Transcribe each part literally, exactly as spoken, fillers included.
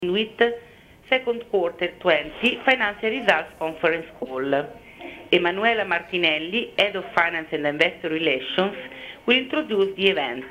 INWIT second quarter twenty financial results conference call. Emanuela Martinelli, Head of Finance and Investor Relations, will introduce the event.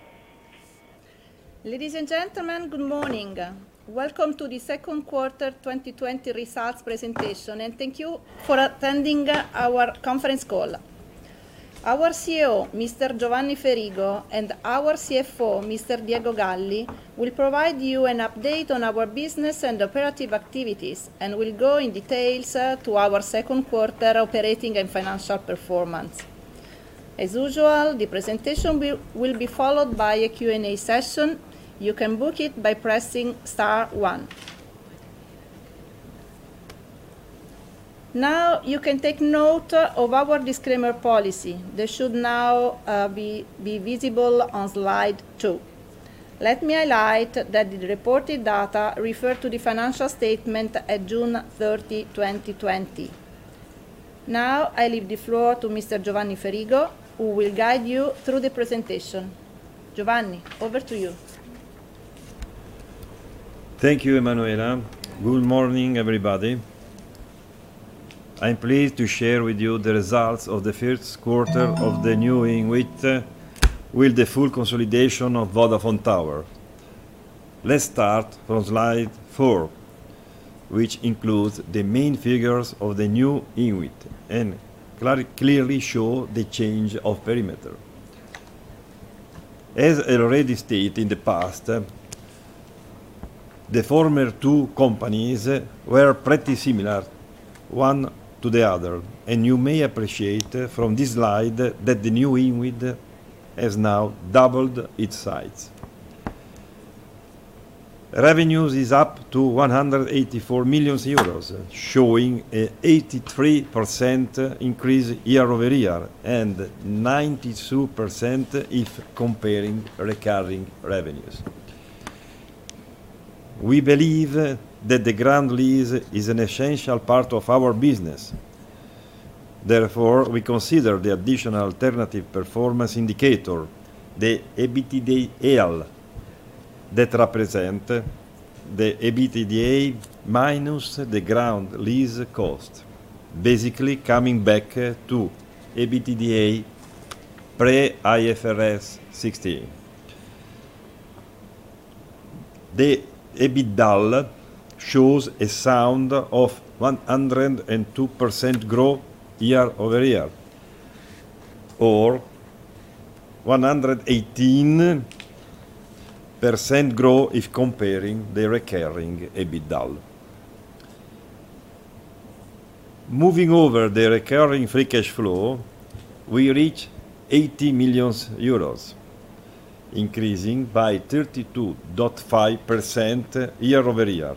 Ladies and gentlemen, good morning. Welcome to the second quarter twenty twenty results presentation, and thank you for attending our conference call. Our C E O, Mister Giovanni Ferigo, and our C F O, Mister Diego Galli, will provide you an update on our business and operative activities, and will go in details uh, to our second quarter operating and financial performance. As usual, the presentation will, will be followed by a Q and A session. You can book it by pressing star one. Now you can take note of our disclaimer policy. They should now uh, be, be visible on slide two. Let me highlight that the reported data refer to the financial statement at June thirtieth, twenty twenty. Now I leave the floor to Mister Giovanni Ferigo, who will guide you through the presentation. Giovanni, over to you. Thank you, Emanuela. Good morning, everybody. I'm pleased to share with you the results of the first quarter of the new INWIT with the full consolidation of Vodafone Tower. Let's start from slide four, which includes the main figures of the new INWIT and clearly show the change of perimeter. As already stated in the past, the former two companies were pretty similar, one to the other, and you may appreciate from this slide that the new INWIT has now doubled its size. Revenues is up to one hundred eighty-four million euros, showing an eighty-three percent increase year over year and ninety-two percent if comparing recurring revenues. We believe that the ground lease is an essential part of our business. Therefore, we consider the additional alternative performance indicator, the EBITDA, that represent the EBITDA minus the ground lease cost, basically coming back to EBITDA pre-I F R S sixteen. The EBITDA shows a sound of one hundred two percent growth year over year, or one hundred eighteen percent growth if comparing the recurring EBITDA. Moving over the recurring free cash flow, we reach eighty million euros, increasing by thirty-two point five percent year over year.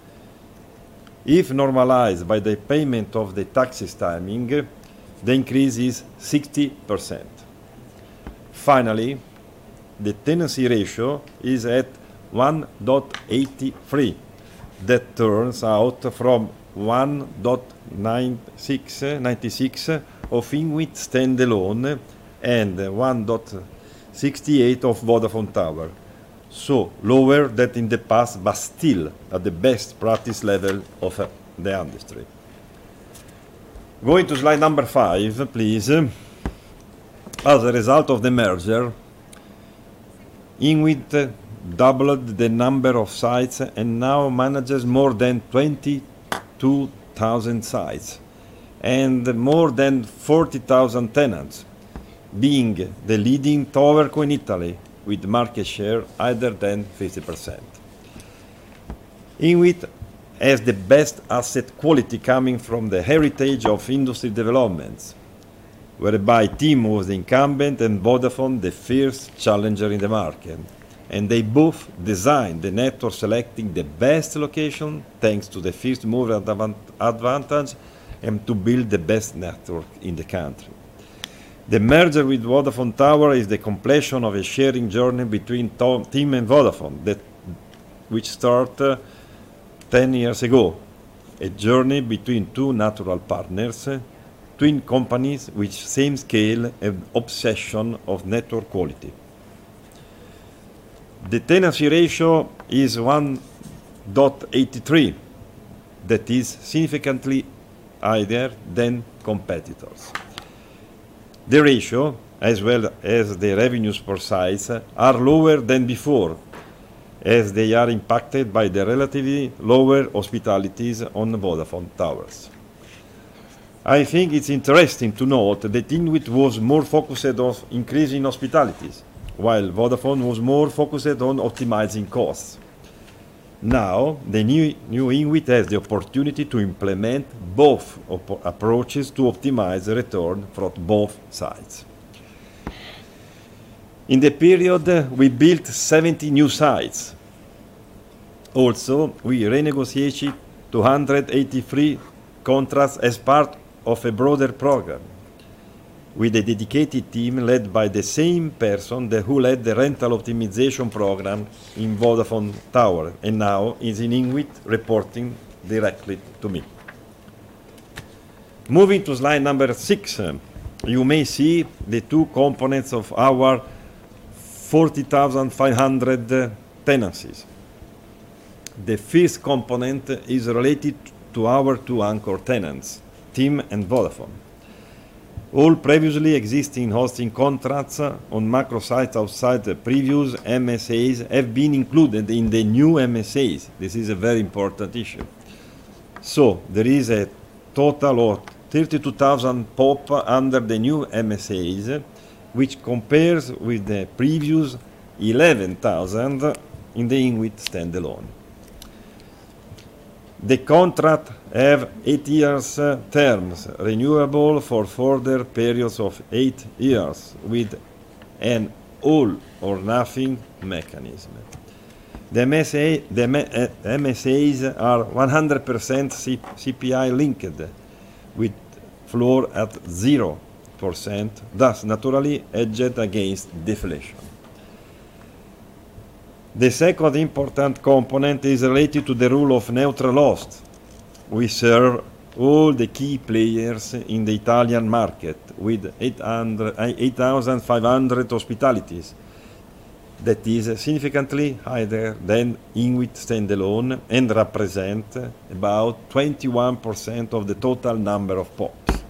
If normalized by the payment of the taxes timing, the increase is sixty percent. Finally, the tenancy ratio is at one point eight three. That turns out from one point nine six of INWIT standalone and one point sixty-eight of Vodafone Tower, so lower than in the past, but still at the best practice level of uh, the industry. Going to slide number five, please. As a result of the merger, INWIT doubled the number of sites and now manages more than twenty-two thousand sites and more than forty thousand tenants, being the leading towerco in Italy with market share higher than fifty percent. INWIT has the best asset quality coming from the heritage of industry developments, whereby T M O was the incumbent and Vodafone the first challenger in the market, and they both designed the network selecting the best location thanks to the first mover advantage and to build the best network in the country. The merger with Vodafone Tower is the completion of a sharing journey between T M and Vodafone, that, which started uh, ten years ago, a journey between two natural partners, uh, twin companies with same scale and obsession of network quality. The tenancy ratio is one point eight three, that is significantly higher than competitors. The ratio, as well as the revenues per sites, are lower than before, as they are impacted by the relatively lower hospitalities on Vodafone towers. I think it's interesting to note that INWIT was more focused on increasing hospitalities, while Vodafone was more focused on optimizing costs. Now, the new, new INWIT has the opportunity to implement both approaches to optimize the return from both sides. In the period, we built seventy new sites. Also, we renegotiated two hundred eighty-three contracts as part of a broader program, with a dedicated team led by the same person that who led the rental optimization program in Vodafone Tower, and now is in INWIT reporting directly to me. Moving to slide number six, you may see the two components of our forty thousand five hundred tenancies. The first component is related to our two anchor tenants, TIM and Vodafone. All previously existing hosting contracts on macro sites outside the previous M S As have been included in the new M S As. This is a very important issue. So there is a total of thirty-two thousand P O P under the new M S As, which compares with the previous eleven thousand in the INWIT standalone. The contract have eight years uh, terms, renewable for further periods of eight years, with an all-or-nothing mechanism. The M S A, the uh, M S As are one hundred percent C P I linked, with floor at zero percent, thus naturally hedged against deflation. The second important component is related to the rule of neutral host. We serve all the key players in the Italian market with eight thousand five hundred hospitalities. That is significantly higher than INWIT standalone and represent about twenty-one percent of the total number of P O Ps.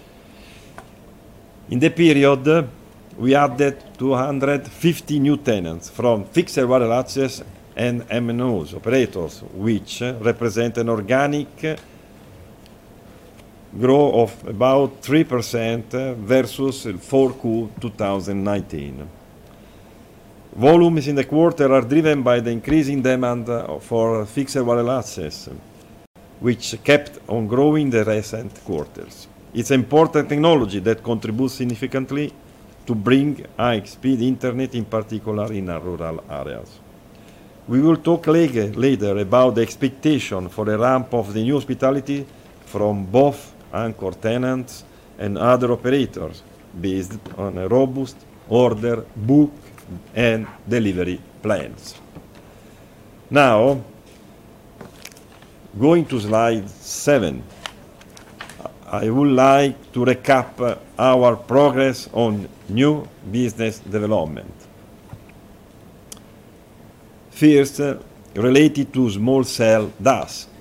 In the period, we added two hundred fifty new tenants from fixed wireless access and M N Os operators, which represent an organic growth of about three percent versus four Q twenty nineteen. Volumes in the quarter are driven by the increasing demand for fixed wireless access, which kept on growing the recent quarters. It's important technology that contributes significantly to bring high-speed internet, in particular in rural areas. We will talk later about the expectation for the ramp of the new hospitality from both anchor tenants and other operators, based on a robust order book and delivery plans. Now, going to slide seven, I would like to recap our progress on new business development. First, uh, related to small cell D A S.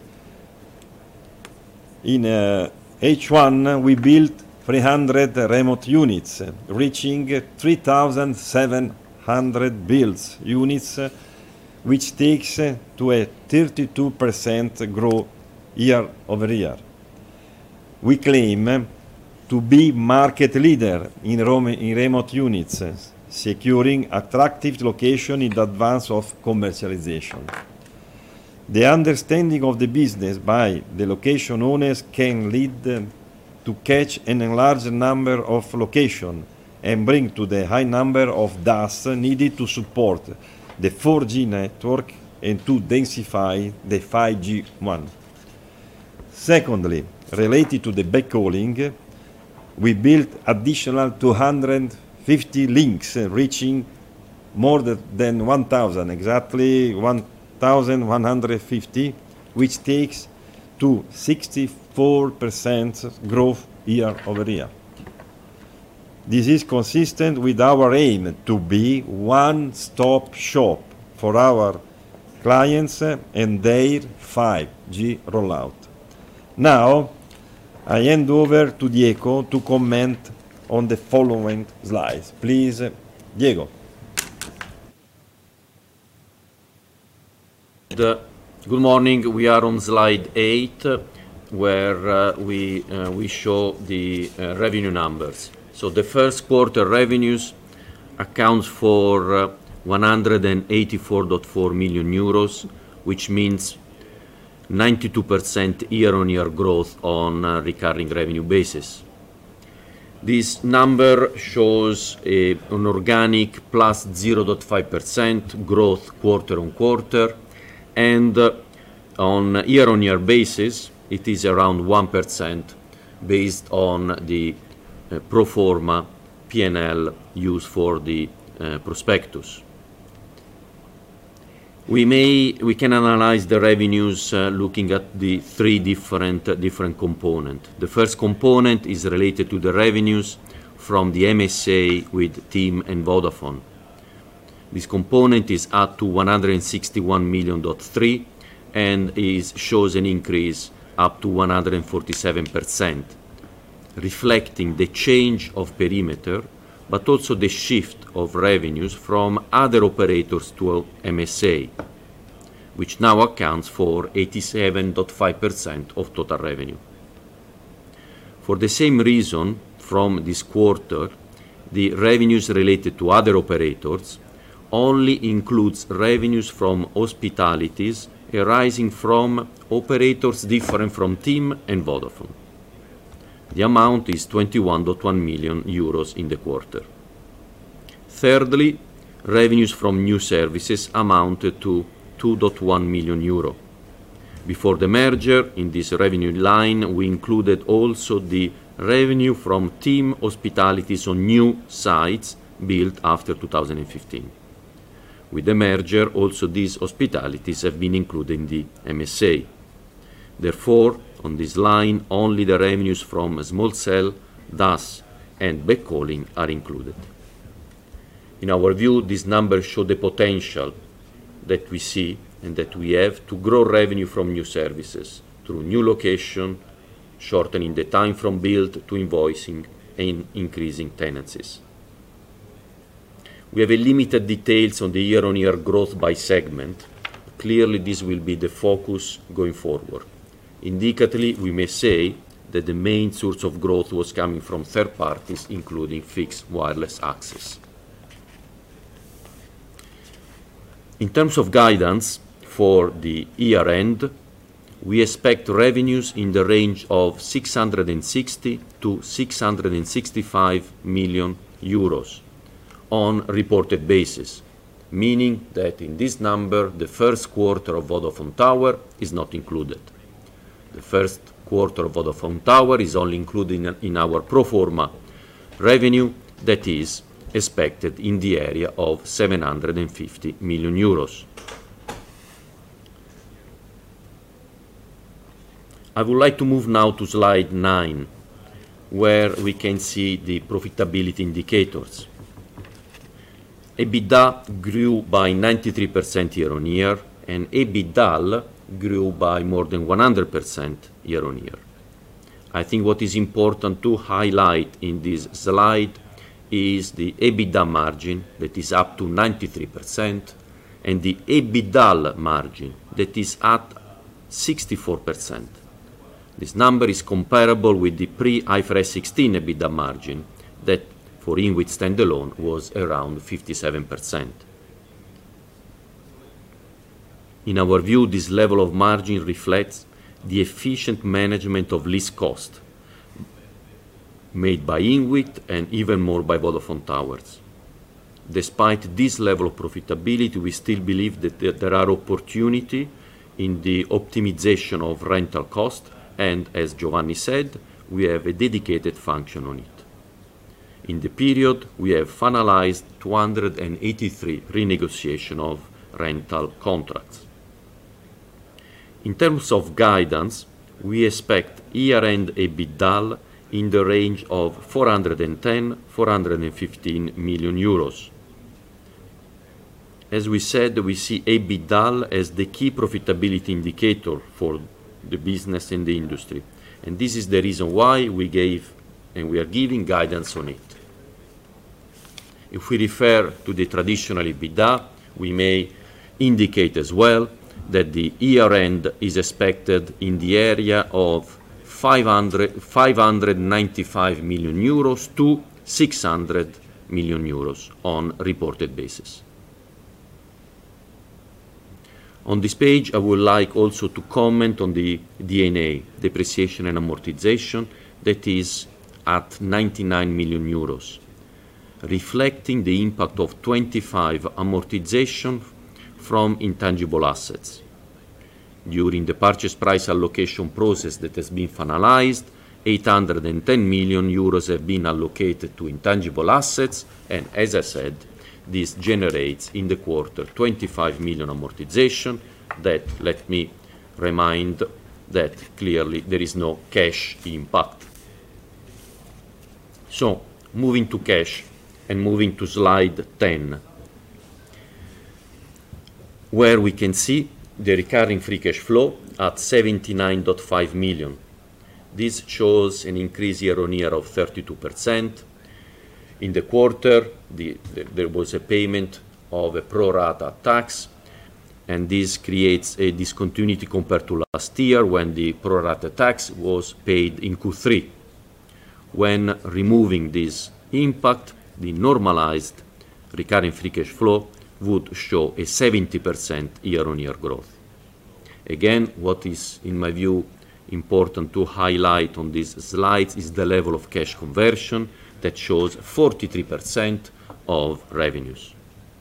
In uh, H one, we built three hundred remote units, uh, reaching three thousand seven hundred built units, uh, which takes uh, to a thirty-two percent growth year over year. We claim to be market leader in, in remote units, securing attractive location in advance of commercialization. The understanding of the business by the location owners can lead to catch an enlarged number of locations and bring to the high number of D A S needed to support the four G network and to densify the five G one. Secondly, related to the backhauling, we built additional two hundred fifty links, uh, reaching more than one thousand, exactly one thousand one hundred fifty, which takes to sixty-four percent growth year over year. This is consistent with our aim to be one-stop shop for our clients and their five G rollout. Now, I hand over to Diego to comment on the following slides. Please, Diego. The, good morning. We are on slide eight, uh, where uh, we, uh, we show the uh, revenue numbers. So the first quarter revenues accounts for uh, one hundred eighty-four point four million euros, which means ninety-two percent year-on-year growth on a recurring revenue basis. This number shows a, an organic plus zero point five percent growth quarter-on-quarter, and uh, on a year-on-year basis, it is around one percent based on the uh, pro forma P and L used for the uh, prospectus. We may we can analyze the revenues uh, looking at the three different uh, different components. The first component is related to the revenues from the M S A with TIM and Vodafone. This component is up to one hundred sixty-one million point three and is shows an increase up to one hundred forty-seven percent, reflecting the change of perimeter, but also the shift of revenues from other operators to M S A, which now accounts for eighty-seven point five percent of total revenue. For the same reason, from this quarter, the revenues related to other operators only includes revenues from hospitalities arising from operators different from TIM and Vodafone. The amount is twenty-one point one million euros in the quarter. Thirdly, revenues from new services amounted to two point one million euro. Before the merger, in this revenue line, we included also the revenue from TIM hospitalities on new sites built after two thousand fifteen. With the merger, also these hospitalities have been included in the M S A. Therefore, on this line, only the revenues from small cell, D A S, and backhauling are included. In our view, these numbers show the potential that we see and that we have to grow revenue from new services through new location, shortening the time from build to invoicing, and increasing tenancies. We have a limited details on the year-on-year growth by segment. Clearly, this will be the focus going forward. Indicatively, we may say that the main source of growth was coming from third parties, including fixed wireless access. In terms of guidance for the year end, we expect revenues in the range of six hundred sixty to six hundred sixty-five million euros on reported basis, meaning that in this number the first quarter of Vodafone Tower is not included. The first quarter of Vodafone Tower is only included in, in our pro forma revenue, that is expected in the area of seven hundred fifty million euros. I would like to move now to slide nine, where we can see the profitability indicators. EBITDA grew by ninety-three percent year-on-year, and EBITDAL grew by more than one hundred percent year-on-year. I think what is important to highlight in this slide is the EBITDA margin that is up to ninety-three percent and the EBITDAL margin that is at sixty-four percent. This number is comparable with the pre-I F R S sixteen EBITDA margin that for INWIT standalone was around fifty-seven percent. In our view, this level of margin reflects the efficient management of lease cost made by INWIT and even more by Vodafone Towers. Despite this level of profitability, we still believe that there are opportunities in the optimization of rental cost, and as Giovanni said, we have a dedicated function on it. In the period, we have finalized two hundred eighty-three renegotiation of rental contracts. In terms of guidance, we expect year-end EBITDAL in the range of four hundred ten to four hundred fifteen million euros. as we said, we see EBITDA as the key profitability indicator for the business and the industry. And this is the reason why we gave and we are giving guidance on it. If we refer to the traditional EBITDA, we may indicate as well that the year-end is expected in the area of five hundred ninety-five million euros to six hundred million euros on reported basis. On this page, I would like also to comment on the D and A, depreciation and amortization, that is at ninety-nine million euros, reflecting the impact of twenty-five amortization from intangible assets. During the purchase price allocation process that has been finalized, eight hundred ten million euros have been allocated to intangible assets, and as I said, this generates in the quarter twenty-five million amortization that, let me remind, that clearly there is no cash impact. So, moving to cash and moving to slide ten, where we can see the recurring free cash flow at seventy-nine point five million. This shows an increase year on year of thirty-two percent. In the quarter, the, the, there was a payment of a pro rata tax, and this creates a discontinuity compared to last year when the pro rata tax was paid in Q three. When removing this impact, the normalized recurring free cash flow would show a seventy percent year-on-year growth. Again, what is, in my view, important to highlight on these slides is the level of cash conversion that shows forty-three percent of revenues.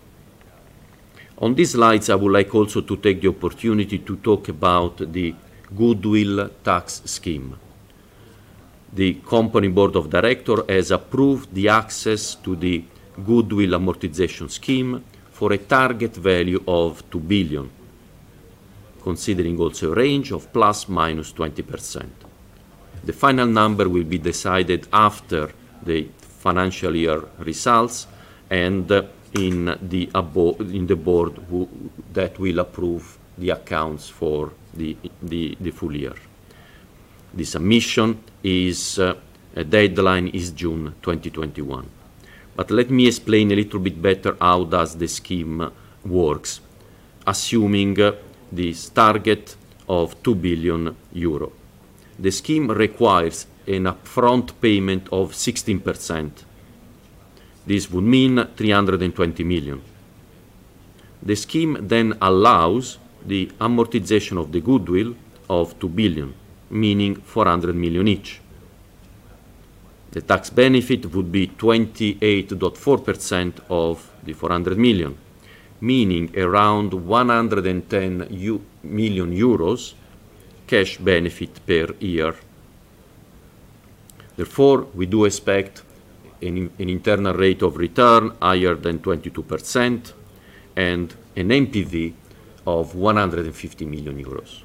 On these slides, I would like also to take the opportunity to talk about the goodwill tax scheme. The company board of directors has approved the access to the goodwill amortization scheme for a target value of two billion, considering also a range of plus minus twenty percent. The final number will be decided after the financial year results and uh, in the abo- in the board who, that will approve the accounts for the, the, the full year. The submission is, uh, a deadline is June twenty twenty-one. But let me explain a little bit better how does the scheme works, assuming uh, this target of two billion euro. The scheme requires an upfront payment of sixteen percent. This would mean three hundred twenty million. The scheme then allows the amortization of the goodwill of two billion, meaning four hundred million each. The tax benefit would be twenty-eight point four percent of the four hundred million, meaning around one hundred ten u- million euros cash benefit per year. Therefore, we do expect an, an internal rate of return higher than twenty-two percent and an N P V of one hundred fifty million euros.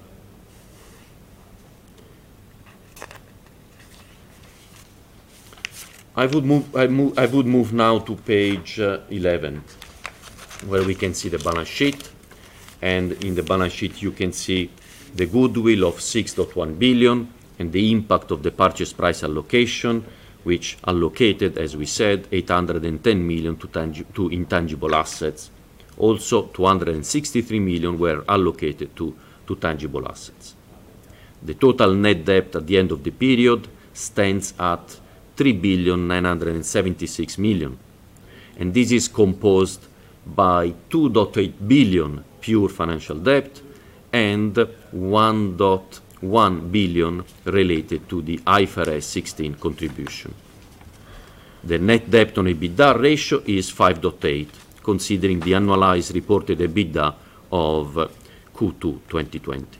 I would move, I move, I would move now to page uh, eleven, where we can see the balance sheet. And in the balance sheet, you can see the goodwill of six point one billion and the impact of the purchase price allocation, which allocated, as we said, eight hundred ten million to, tangi- to intangible assets. Also, two hundred sixty-three million were allocated to, to tangible assets. The total net debt at the end of the period stands at three billion nine hundred seventy-six million, and this is composed by two point eight billion pure financial debt and one point one billion related to the I F R S sixteen contribution. The net debt on EBITDA ratio is five point eight, considering the annualized reported EBITDA of Q two twenty twenty.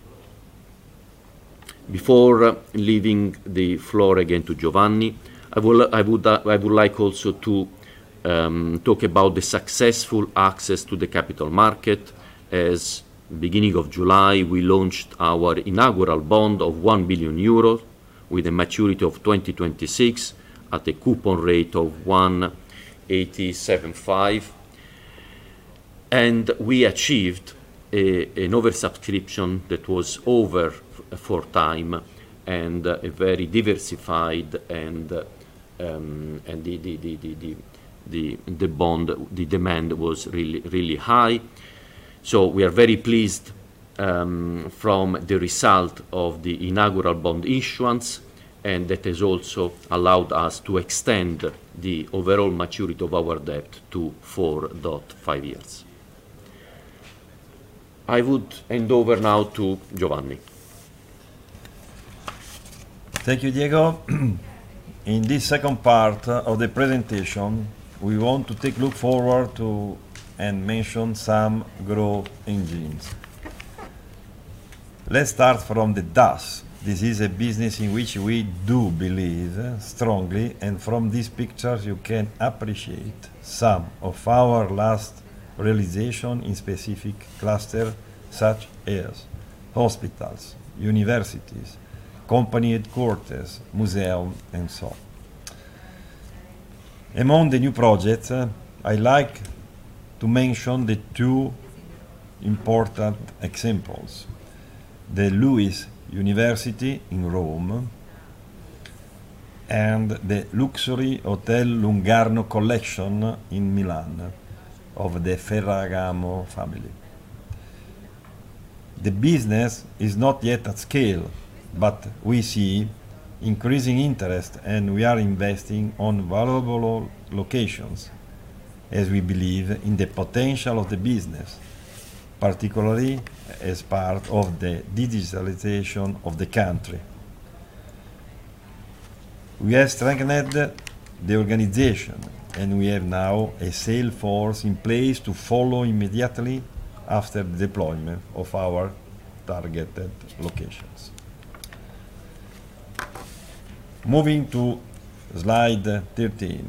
Before uh, leaving the floor again to Giovanni, I, will, I, would, uh, I would like also to um, talk about the successful access to the capital market. As beginning of July, we launched our inaugural bond of one billion euros with a maturity of twenty twenty-six at a coupon rate of one point eight seven five. and we achieved a, an oversubscription that was over f- for time, and uh, a very diversified, and uh, um, and the the, the, the, the the the bond, the demand was really really high. So we are very pleased um, from the result of the inaugural bond issuance, and that has also allowed us to extend the overall maturity of our debt to four point five years. I would hand over now to Giovanni. Thank you, Diego. In this second part of the presentation, we want to take a look forward to and mention some growth engines. Let's start from the D A S. This is a business in which we do believe strongly, and from these pictures you can appreciate some of our last realization in specific clusters such as hospitals, universities, company headquarters, museum, and so on. Among the new projects, uh, I like to mention the two important examples: the LUISS University in Rome and the Luxury Hotel Lungarno Collection in Milan of the Ferragamo family. The business is not yet at scale, but we see increasing interest, and we are investing on valuable locations as we believe in the potential of the business, particularly as part of the digitalization of the country. We have strengthened the organization, and we have now a sales force in place to follow immediately after the deployment of our targeted locations. Moving to slide thirteen.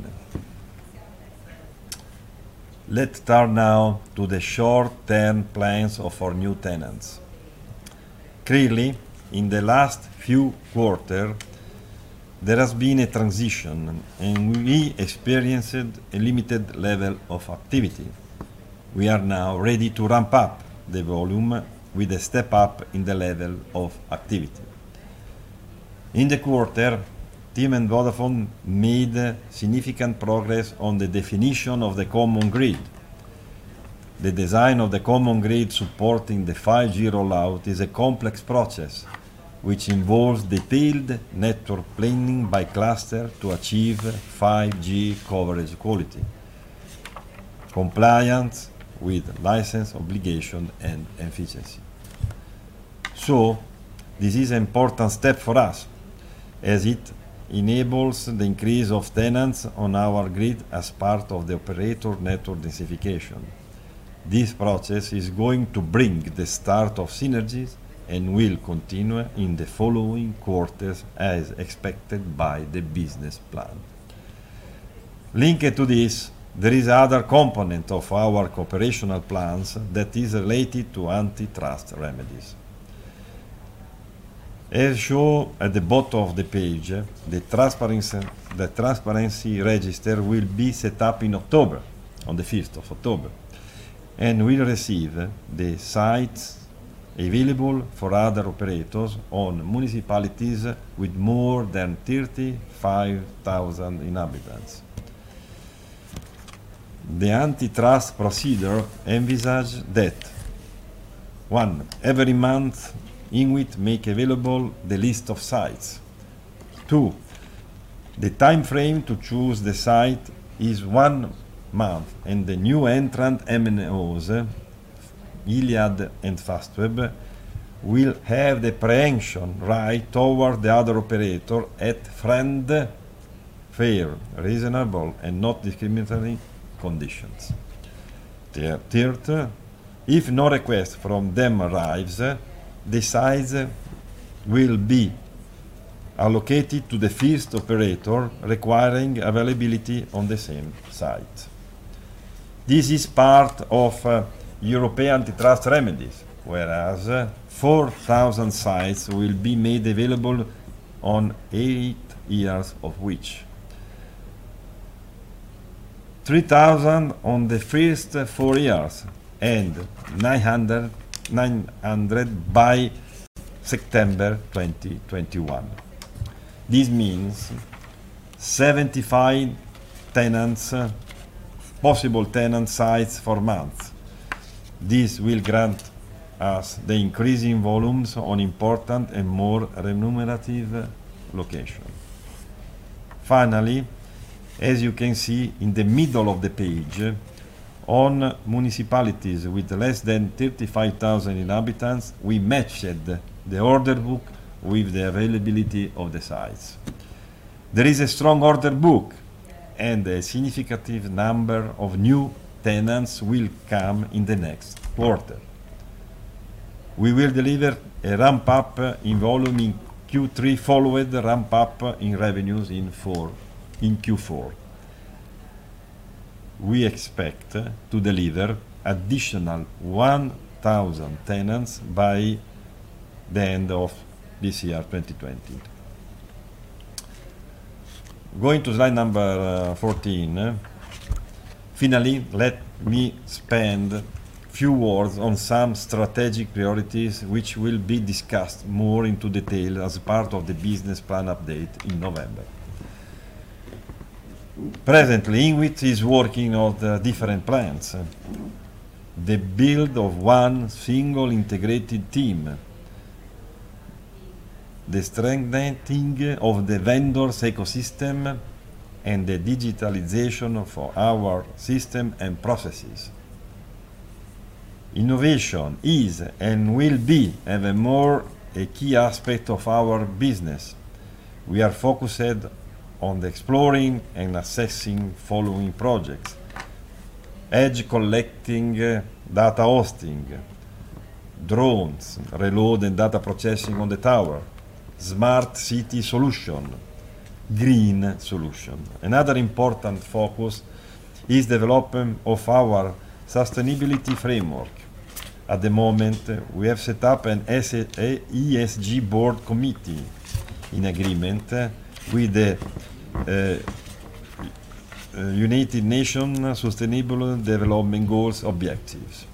Let's turn now to the short-term plans of our new tenants. Clearly, in the last few quarters, there has been a transition, and we experienced a limited level of activity. We are now ready to ramp up the volume with a step up in the level of activity. In the quarter, TIM and Vodafone made significant progress on the definition of the common grid. The design of the common grid supporting the five G rollout is a complex process which involves detailed network planning by cluster to achieve five G coverage quality, compliance with license obligation and efficiency. So, this is an important step for us, as it enables the increase of tenants on our grid as part of the operator network densification. This process is going to bring the start of synergies and will continue in the following quarters as expected by the business plan. Linked to this, there is another component of our operational plans that is related to antitrust remedies. As shown at the bottom of the page, the transparency, the transparency register will be set up in October, on the fifth of October, and will receive the sites available for other operators on municipalities with more than thirty-five thousand inhabitants. The antitrust procedure envisages that one, every month INWIT make available the list of sites. Two, the time frame to choose the site is one month, and the new entrant M N Os, Iliad and Fastweb, will have the preemption right toward the other operator at friend, fair, reasonable, and not discriminatory conditions. Third, if no request from them arrives, the sites will be allocated to the first operator requiring availability on the same site. This is part of uh, European antitrust remedies, whereas uh, four thousand sites will be made available on eight years of which three thousand on the first four years and nine hundred, nine hundred by September twenty twenty-one. This means seventy-five tenants, uh, possible tenant sites for months. This will grant us the increasing volumes on important and more remunerative locations. Finally, as you can see in the middle of the page, on municipalities with less than thirty-five thousand inhabitants, we matched the order book with the availability of the sites. There is a strong order book, and a significant number of new tenants will come in the next quarter. We will deliver a ramp-up in volume in Q three, followed the ramp-up in revenues in, four, in Q four. We expect to deliver additional one thousand tenants by the end of this year, twenty twenty. Going to slide number uh, fourteen. Uh, finally, let me spend few words on some strategic priorities which will be discussed more into detail as part of the business plan update in November. Presently, INWIT is working on the different plans. The build of one single integrated team, the strengthening of the vendors ecosystem, and the digitalization of our system and processes. Innovation is and will be even more a key aspect of our business. We are focused on the exploring and assessing following projects: edge collecting, uh, data hosting, drones, reload and data processing on the tower, smart city solution, green solution. Another important focus is development of our sustainability framework. At the moment, uh, we have set up an E S G board committee in agreement uh, with the uh, uh, United Nations Sustainable Development Goals objectives.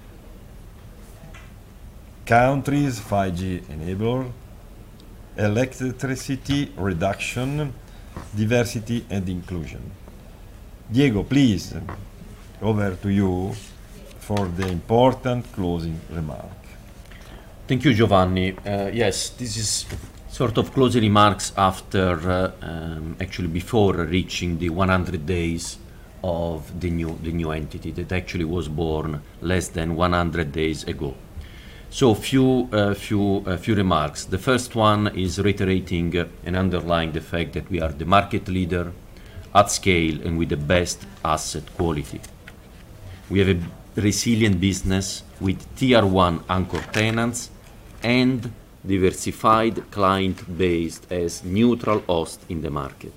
Countries five G enabler, electricity reduction, diversity and inclusion. Diego, please, over to you for the important closing remark. Thank you, Giovanni. Uh, yes, this is sort of closing remarks after, uh, um, actually before reaching the one hundred days of the new, the new entity that actually was born less than one hundred days ago. So few, uh, few, uh, few remarks. The first one is reiterating uh, and underlying the fact that we are the market leader at scale and with the best asset quality. We have a resilient business with tier one anchor tenants and diversified client base as neutral host in the market.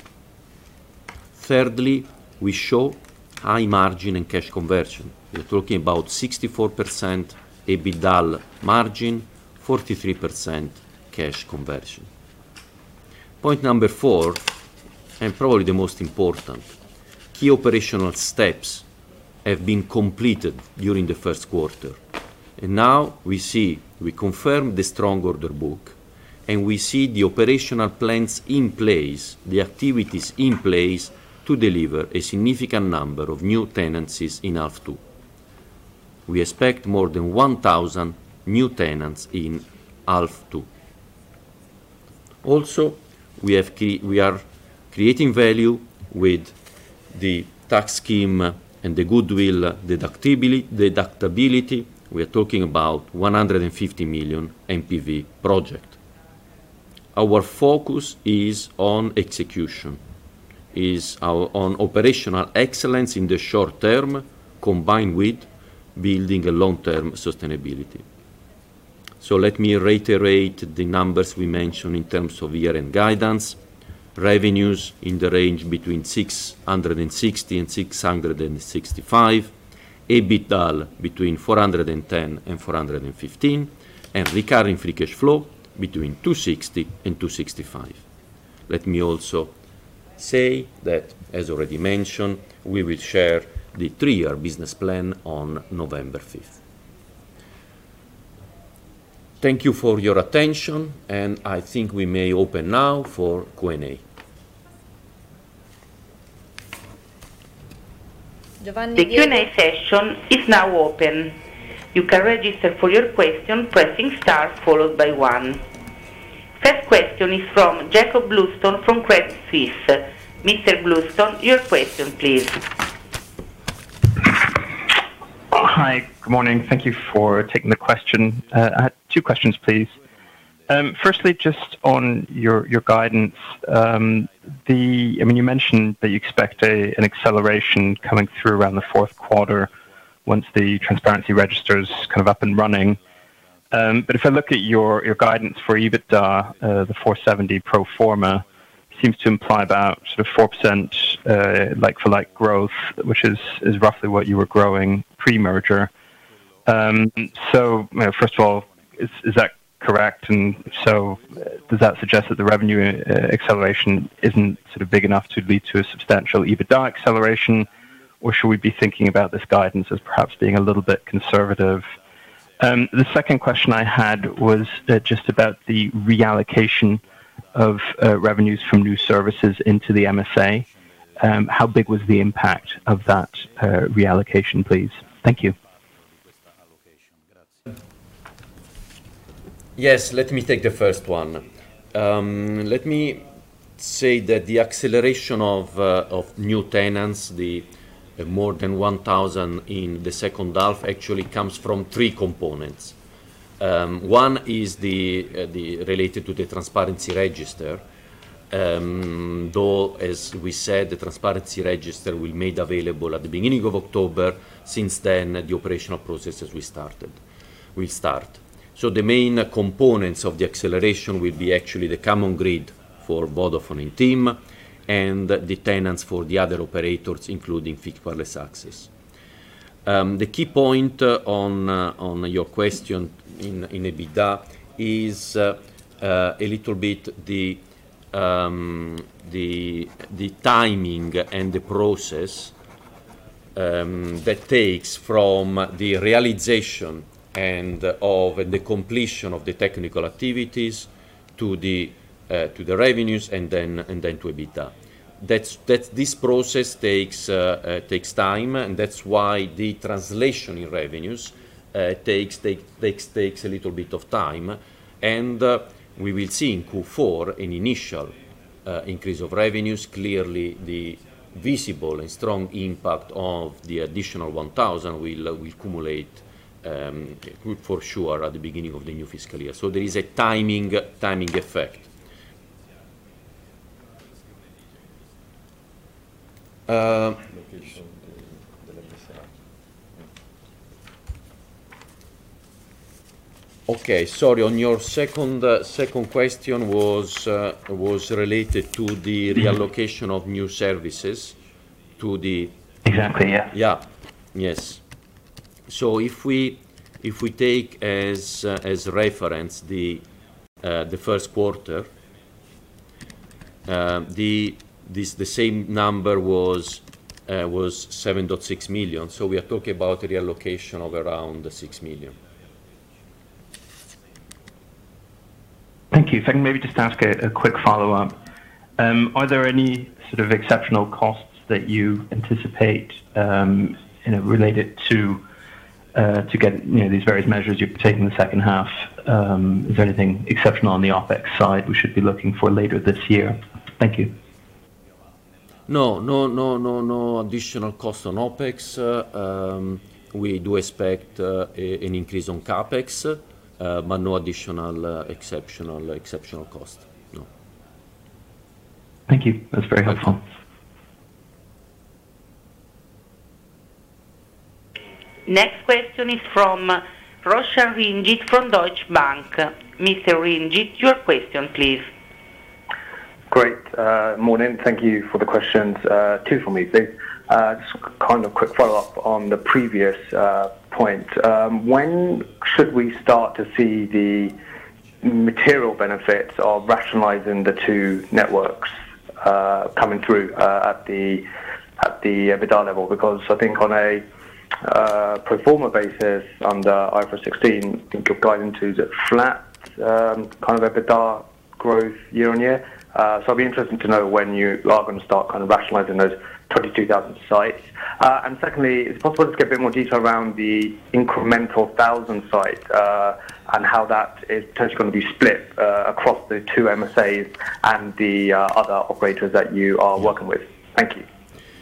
Thirdly, we show high margin and cash conversion. We are talking about sixty-four percent EBITDA margin, forty-three percent cash conversion. Point number four, and probably the most important, key operational steps have been completed during the first quarter. And now we see, we confirm the strong order book, and we see the operational plans in place, the activities in place to deliver a significant number of new tenancies in half two. We expect more than one thousand new tenants in half two. Also, we, have we are creating value with the tax scheme and the goodwill deductibility, deductibility. We are talking about one hundred fifty million N P V project. Our focus is on execution, is our, on operational excellence in the short term, combined with building a long-term sustainability. So let me reiterate the numbers we mentioned in terms of year-end guidance. Revenues in the range between six hundred sixty and six hundred sixty-five, EBITDA between four hundred ten and four hundred fifteen, and recurring free cash flow between two hundred sixty and two hundred sixty-five. Let me also say that, as already mentioned, we will share the three-year business plan on November fifth. Thank you for your attention, and I think we may open now for Q and A. Giovanni The Q and Diego. A session is now open. You can register for your question pressing star followed by one. First question is from Jacob Bluestone from Credit Suisse. Mister Bluestone, your question, please. Hi, good morning. Thank you for taking the question. Uh, I had two questions, please. Um, firstly, just on your your guidance, um, the I mean, you mentioned that you expect a, an acceleration coming through around the fourth quarter once the transparency register is kind of up and running. Um, but if I look at your, your guidance for EBITDA, uh, the four seventy pro forma seems to imply about sort of four percent uh, like-for-like growth, which is, is roughly what you were growing pre-merger. Um, so, you know, first of all, is, is that correct? And so uh, does that suggest that the revenue uh, acceleration isn't sort of big enough to lead to a substantial EBITDA acceleration? Or should we be thinking about this guidance as perhaps being a little bit conservative? Um, the second question I had was uh, just about the reallocation of uh, revenues from new services into the M S A. Um, how big was the impact of that uh, reallocation, please? Thank you. Yes, let me take the first one. Um, let me say that the acceleration of, uh, of new tenants, the uh, more than one thousand in the second half, actually comes from three components. Um, one is the, uh, the related to the transparency register, um, though, as we said, the transparency register will be made available at the beginning of October. Since then, the operational processes we started will start. So the main uh, components of the acceleration will be actually the common grid for Vodafone and TIM, and uh, the tenants for the other operators, including fixed wireless access. Um, the key point uh, on, uh, on your question in, in EBITDA is uh, uh, a little bit the, um, the, the timing and the process um, that takes from the realization and uh, of the completion of the technical activities to the uh, to the revenues and then and then to EBITDA. That's that this process takes uh, uh, takes time, and that's why the translation in revenues uh, takes take, takes takes a little bit of time, and uh, we will see in Q four an initial uh, increase of revenues. Clearly, the visible and strong impact of the additional one thousand will uh, will accumulate. Um, for sure at the beginning of the new fiscal year. So there is a timing timing effect. Uh, okay, sorry. On your second uh, second question was uh, was related to the reallocation of new services to the exactly yeah yeah yes. So if we if we take as uh, as reference the uh, the first quarter, uh, the this the same number was uh, was seven point six million. So we are talking about a reallocation of around six million. Thank you. If I can maybe just ask a, a quick follow-up. Um, are there any sort of exceptional costs that you anticipate um, you know, related to Uh, to get you know these various measures you're taking in the second half? Um, is there anything exceptional on the OpEx side we should be looking for later this year? Thank you. No, no, no, no, no additional cost on OpEx. Uh, um, we do expect uh, a, an increase on CapEx, uh, but no additional uh, exceptional exceptional cost. No. Thank you. That's very helpful. Next question is from Roshan Rinjit from Deutsche Bank. Mister Rinjit, your question, please. Great. Uh, morning. Thank you for the questions. Uh, two for me, please. Uh, just kind of quick follow-up on the previous uh, point. Um, when should we start to see the material benefits of rationalizing the two networks uh, coming through uh, at the at the EBITDA level? Because I think on a uh, pro forma basis under I F R S sixteen, I think you're guiding to the flat um, kind of EBITDA growth year on year. Uh, so I'd be interested to know when you are going to start kind of rationalising those twenty-two thousand sites. Uh, and secondly, is it possible to get a bit more detail around the incremental one thousand sites uh, and how that is potentially going to be split uh, across the two M S As and the uh, other operators that you are working with? Thank you.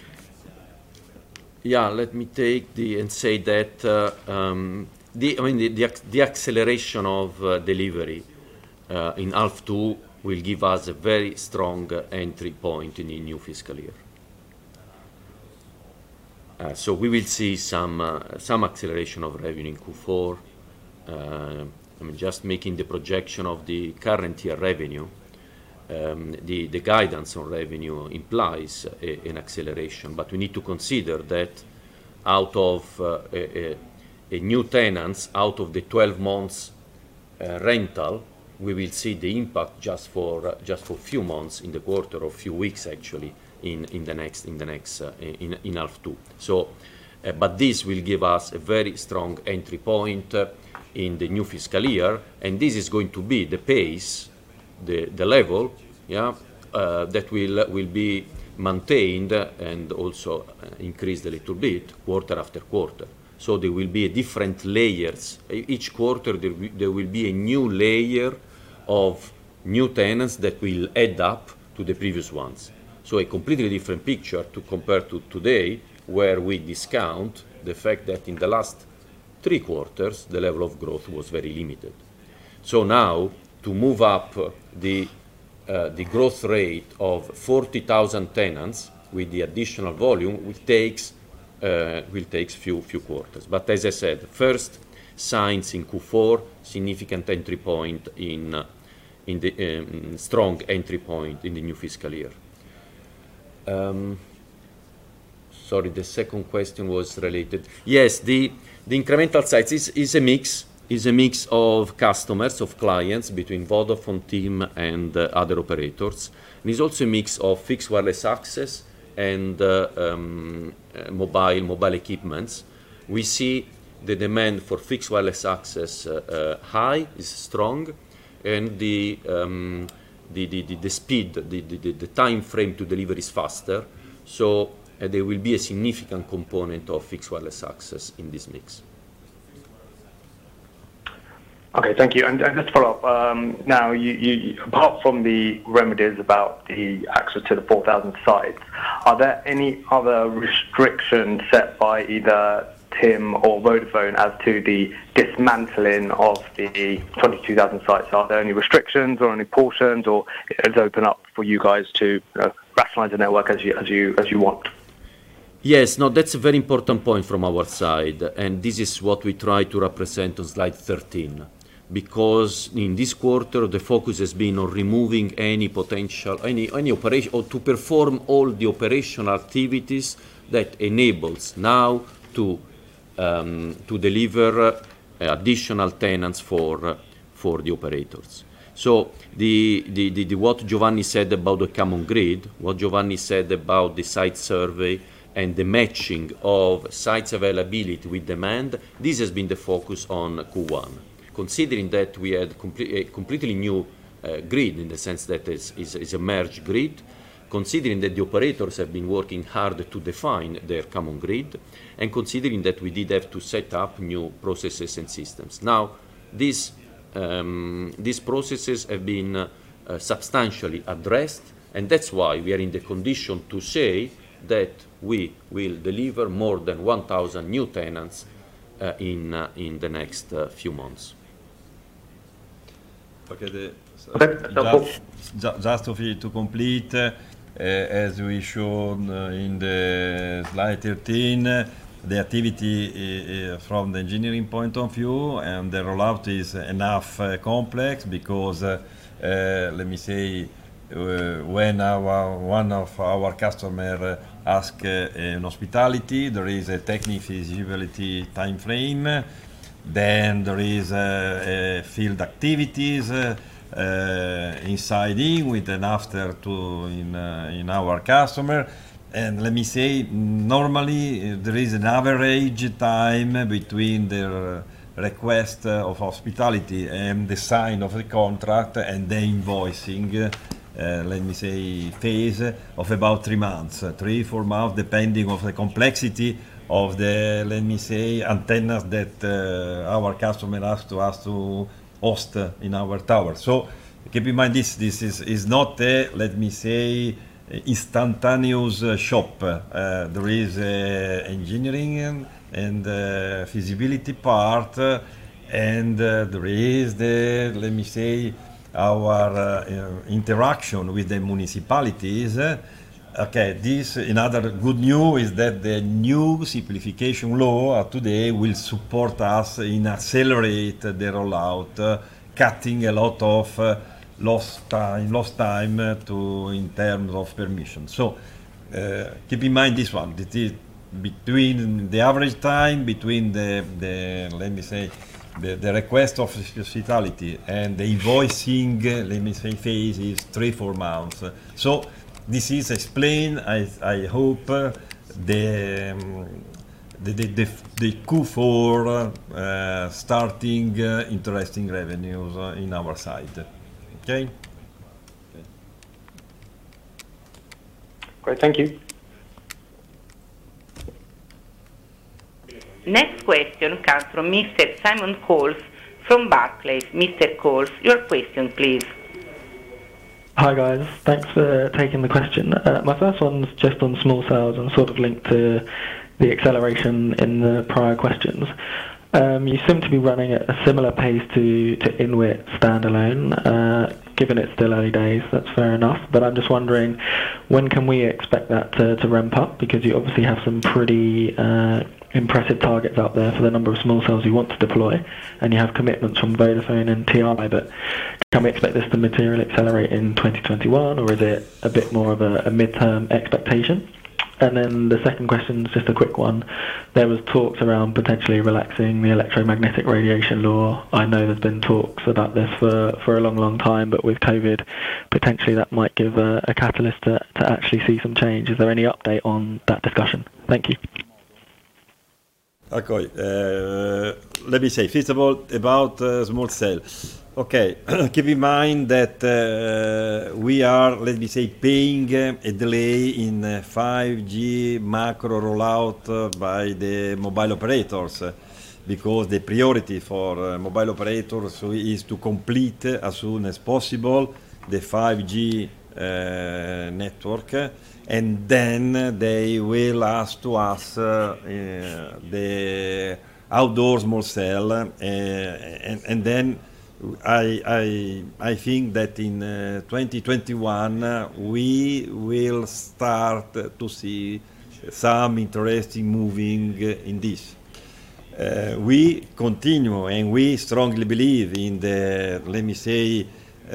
Yeah, let me take the and say that uh, um, the I mean the the, the acceleration of uh, delivery uh, in half two will give us a very strong uh, entry point in the new fiscal year. Uh, so we will see some uh, some acceleration of revenue in Q four. Uh, I mean, just making the projection of the current year revenue, um, the the guidance on revenue implies a, an acceleration. But we need to consider that out of uh, a, a, a new tenants, out of the twelve months uh, rental, we will see the impact just for uh, just for few months in the quarter or few weeks actually. In, in the next in the next uh, in in half two. So, uh, but this will give us a very strong entry point uh, in the new fiscal year, and this is going to be the pace, the the level, yeah, uh, that will will be maintained and also uh, increased a little bit quarter after quarter. So there will be a different layers. Each quarter there, w- there will be a new layer of new tenants that will add up to the previous ones. So a completely different picture to compare to today, where we discount the fact that in the last three quarters, the level of growth was very limited. So now, to move up the, uh, the growth rate of forty thousand tenants with the additional volume will takes, uh, will takes few, few quarters. But as I said, first signs in Q four, significant entry point in, uh, in the um, strong entry point in the new fiscal year. Um, sorry, the second question was related. Yes, the, the incremental sites is, is a mix, is a mix of customers, of clients between Vodafone, TIM, and uh, other operators. And it's also a mix of fixed wireless access and uh, um, uh, mobile mobile equipments. We see the demand for fixed wireless access uh, uh, high, is strong, and the um, The, the, the, the speed, the, the, the time frame to deliver is faster, so uh, there will be a significant component of fixed wireless access in this mix. Okay, thank you. And, and just to follow up, um, now, you, you, apart from the remedies about the access to the four thousand sites, are there any other restrictions set by either TIM or Vodafone as to the dismantling of the twenty-two thousand sites? Are there any restrictions or any portions, or is it open up for you guys to you know, rationalize the network as you as you as you want? Yes, no, that's a very important point from our side, and this is what we try to represent on slide thirteen. Because in this quarter the focus has been on removing any potential, any any operation, or to perform all the operational activities that enables now to Um, to deliver uh, additional tenants for uh, for the operators. So the, the, the, the what Giovanni said about the common grid, what Giovanni said about the site survey and the matching of sites availability with demand, this has been the focus on Q one. Considering that we had complete, a completely new uh, grid in the sense that it's, it's, it's a merged grid, considering that the operators have been working hard to define their common grid, and considering that we did have to set up new processes and systems. Now, these, um, these processes have been uh, uh, substantially addressed, and that's why we are in the condition to say that we will deliver more than one thousand new tenants uh, in, uh, in the next uh, few months. Okay, the, so Okay, just, just to, to complete, uh, as we showed uh, in the slide thirteen, uh, the activity uh, from the engineering point of view and the rollout is enough uh, complex because, uh, uh, let me say, uh, when our one of our customer uh, ask uh, an hospitality, there is a technical feasibility time frame. Then there is uh, uh, field activities uh, uh, inside in with and after to in uh, in our customer. and let me say, normally uh, there is an average time between the request uh, of hospitality and the sign of the contract and the invoicing, uh, let me say, phase of about three months, uh, three, four months, depending on the complexity of the, let me say, antennas that uh, our customer has to us to host in our tower. So keep in mind this, this is, is not a, let me say, instantaneous uh, shop. Uh, there is uh, engineering and, and uh, feasibility part, uh, and uh, there is the, let me say, our uh, interaction with the municipalities. Okay, this, another good news is that the new simplification law uh, today will support us in accelerate the rollout, uh, cutting a lot of uh, lost time, lost time uh, to in terms of permission. So uh, keep in mind this one. It is between the average time between the, the let me say, the, the request of hospitality and the invoicing, uh, let me say, phase is three, four months. So this is explained, I, I hope, uh, the, um, the, the, the, the Q four uh, starting uh, interesting revenues uh, in our side. Okay? Great, thank you. Next question comes from Mister Simon Coles from Barclays. Mister Coles, your question, please. Hi guys, thanks for taking the question. Uh, my first one's just on small cells and sort of linked to the acceleration in the prior questions. Um, you seem to be running at a similar pace to, to Inwit standalone. Uh, given it's still early days, that's fair enough. But I'm just wondering, when can we expect that to, to ramp up? Because you obviously have some pretty uh, impressive targets out there for the number of small cells you want to deploy, and you have commitments from Vodafone and T R I. But can we expect this to materially accelerate in twenty twenty-one, or is it a bit more of a, a mid-term expectation? And then the second question is just a quick one. There was talks around potentially relaxing the electromagnetic radiation law. I know there's been talks about this for, for a long, long time, but with COVID, potentially that might give a, a catalyst to, to actually see some change. Is there any update on that discussion? Thank you. Okay, uh, let me say, first of all, about uh, small cell. Okay, keep in mind that uh, we are, let me say, paying uh, a delay in uh, five G macro rollout uh, by the mobile operators, uh, because the priority for uh, mobile operators is to complete uh, as soon as possible the five G uh, network, uh, and then they will ask to us uh, uh, the outdoor small cell, uh, and, and then I, I, I think that in uh, twenty twenty-one uh, we will start to see some interesting moving uh, in this. Uh, we continue and we strongly believe in the, let me say,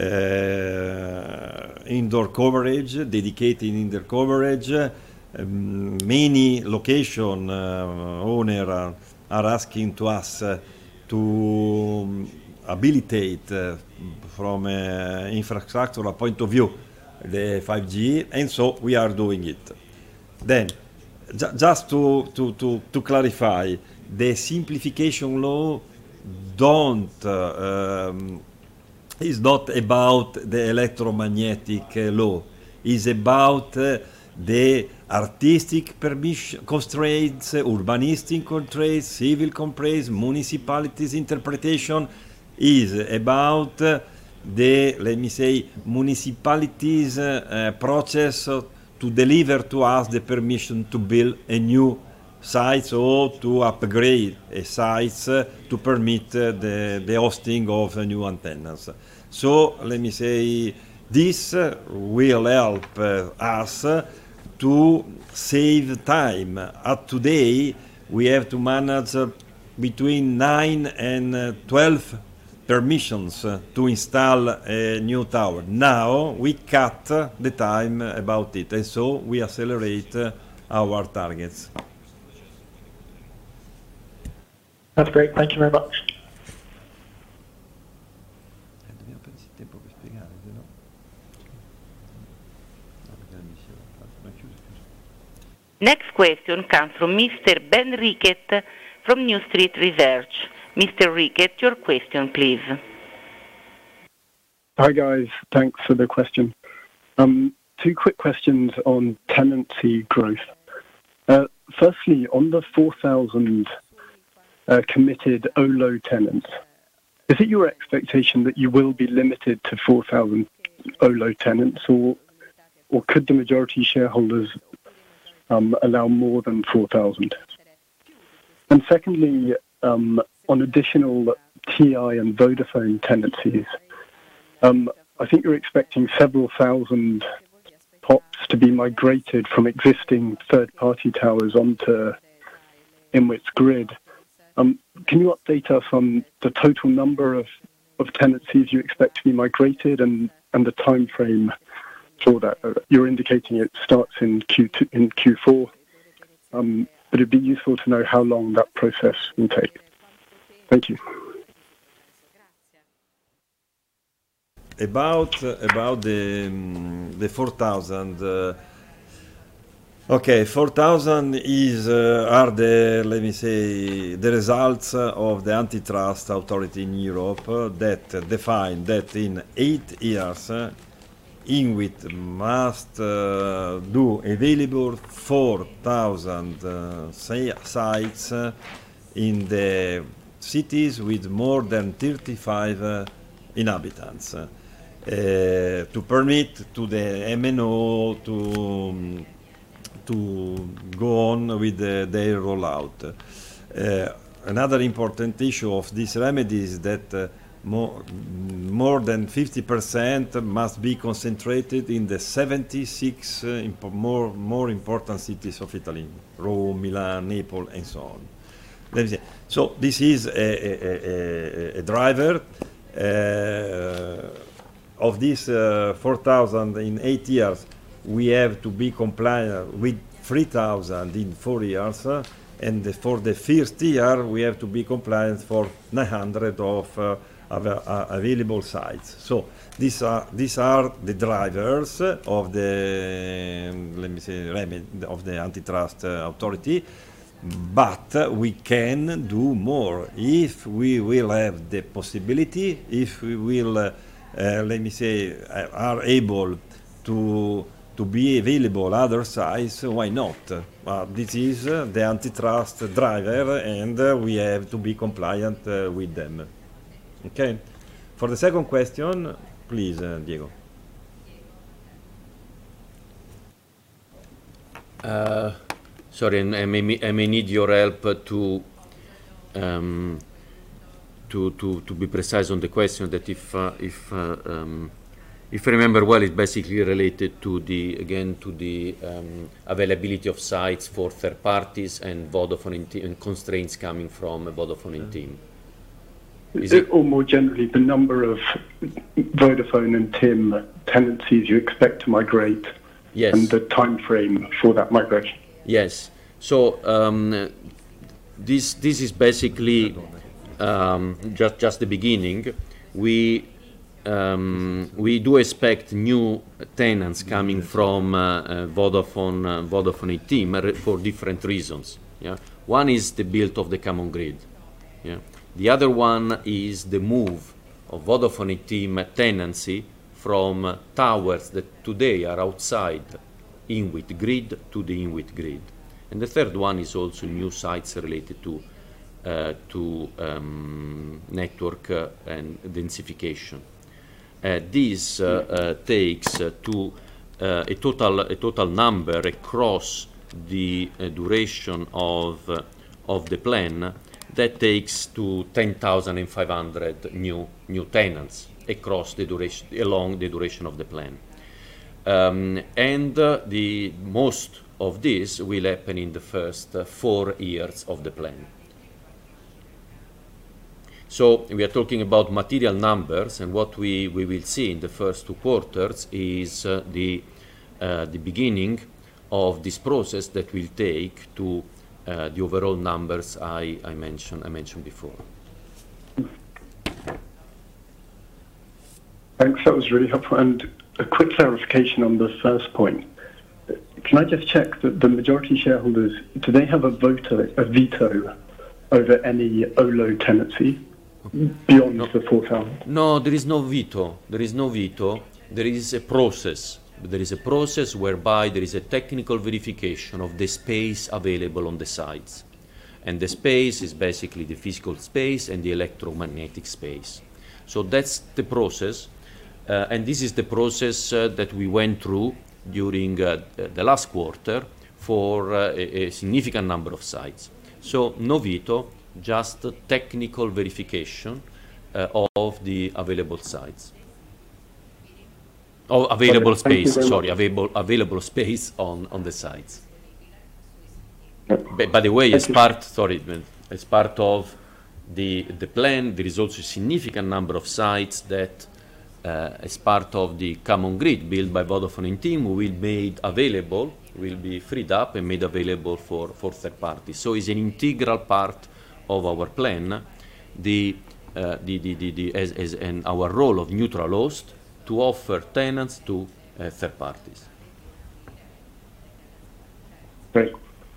uh, indoor coverage, dedicated indoor coverage. Um, many location uh, owners are, are asking to us uh, to um, habilitate uh, from an infrastructural point of view the five G, and so we are doing it. Then, ju just to, to, to, to clarify, the simplification law don't uh, um, is not about the electromagnetic uh, law. Is about uh, the artistic permission constraints, urbanistic constraints, civil constraints, municipalities' interpretation. Is about uh, the, let me say, municipalities' uh, process to deliver to us the permission to build a new site or to upgrade a site uh, to permit uh, the, the hosting of uh, new antennas. So, let me say, this uh, will help uh, us uh, to save time. At today, we have to manage uh, between nine and uh, twelve permissions uh, to install a new tower. Now we cut uh, the time about it, and so we accelerate uh, our targets. That's great, thank you very much. Next question comes from Mister Ben Rickett from New Street Research. Mister Rickett, your question, please. Hi, guys. Thanks for the question. Um, two quick questions on tenancy growth. Uh, firstly, on the four thousand uh, committed O L O tenants, is it your expectation that you will be limited to four thousand O L O tenants, or or could the majority shareholders um, allow more than four thousand? And secondly, um, on additional T I and Vodafone tenancies, um, I think you're expecting several thousand P O Ps to be migrated from existing third-party towers onto INWIT's grid. Um, can you update us on the total number of, of tenancies you expect to be migrated and, and the time frame for that? Uh, you're indicating it starts in Q two, in Q four, um, but it'd be useful to know how long that process will take. Thank you. About uh, about the um, the four thousand. Uh, okay, four thousand is uh, are the, let me say, the results of the antitrust authority in Europe uh, that define that in eight years uh, INWIT must uh, do available four thousand uh, sites uh, in the cities with more than thirty-five uh, inhabitants. Uh, to permit to the M N O to um, to go on with the, their rollout. Uh, another important issue of this remedy is that uh, more, more than fifty percent must be concentrated in the seventy-six uh, impo more more important cities of Italy: Rome, Milan, Naples, and so on. Let me say. So this is a, a, a, a driver. Uh, of this uh, four thousand in eight years, we have to be compliant with three thousand in four years, uh, and the, for the first year, we have to be compliant for nine hundred of uh, av uh, available sites. So these are these are the drivers of the um, let me say remedy of the antitrust uh, authority. But uh, we can do more if we will have the possibility, if we will, uh, uh, let me say, uh, are able to to be available other sites. Why not? Uh, this is uh, the antitrust driver, and uh, we have to be compliant uh, with them. Okay. For the second question, please, uh, Diego. Uh, Sorry, I may, I may need your help to, um, to to to be precise on the question. That if uh, if uh, um, if I remember well, it's basically related to the again to the um, availability of sites for third parties and Vodafone in team, and constraints coming from Vodafone in team. Is it, or more generally, the number of Vodafone and T I M tenancies you expect to migrate, yes, and the time frame for that migration? Yes. So um, this this is basically um, just just the beginning. We um, we do expect new tenants coming from uh, uh, Vodafone uh, Vodafone team for different reasons. Yeah. One is the build of the common grid. Yeah. The other one is the move of Vodafone team tenancy from towers that today are outside INWIT grid to the INWIT grid. And the third one is also new sites related to uh, to um, network uh, and densification. Uh, this uh, uh, takes uh, to uh, a total a total number across the uh, duration of uh, of the plan that takes to ten thousand five hundred new new tenants across the duration along the duration of the plan. Um, and uh, the most of this will happen in the first uh, four years of the plan. So we are talking about material numbers, and what we, we will see in the first two quarters is uh, the, uh, the beginning of this process that will take to uh, the overall numbers I, I, mentioned, I mentioned before. Thanks, that was really helpful. And a quick clarification on the first point. can I just check that the majority shareholders, do they have a vote, a veto over any O L O tenancy beyond no. the four thousand? No, there is no veto. There is no veto. There is a process. There is a process whereby there is a technical verification of the space available on the sites. And the space is basically the physical space and the electromagnetic space. So that's the process. Uh, and this is the process uh, that we went through during uh, the last quarter for uh, a, a significant number of sites. So no veto, just technical verification uh, of the available sites. Oh, available okay, space, sorry, available, available space on, on the sites. Yep. By, by the way, as part, sorry, as part of the, the plan, there is also a significant number of sites that, uh, as part of the common grid built by Vodafone and TIM, will be made available, will be freed up and made available for, for third parties. So it's an integral part of our plan, the, uh, the, the, the, the, as, as an, our role of neutral host to offer tenants to uh, third parties. Great.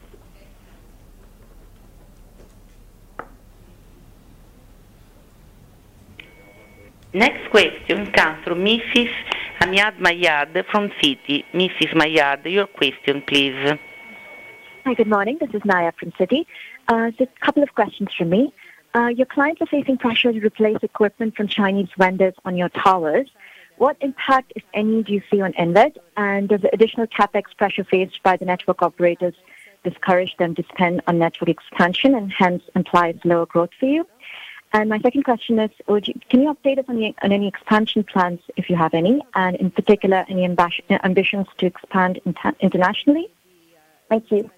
Next question comes from Missus Amiad Mayad from Citi. Missus Mayad, your question, please. Hi, good morning. This is Naya from Citi. Uh, just a couple of questions from me. Uh, your clients are facing pressure to replace equipment from Chinese vendors on your towers. What impact, if any, do you see on INWIT? And does the additional capex pressure faced by the network operators discourage them to spend on network expansion and hence implies lower growth for you? And my second question is, would you, can you update us on, the, on any expansion plans, if you have any, and in particular, any ambi- ambitions to expand inter- internationally? Thank you.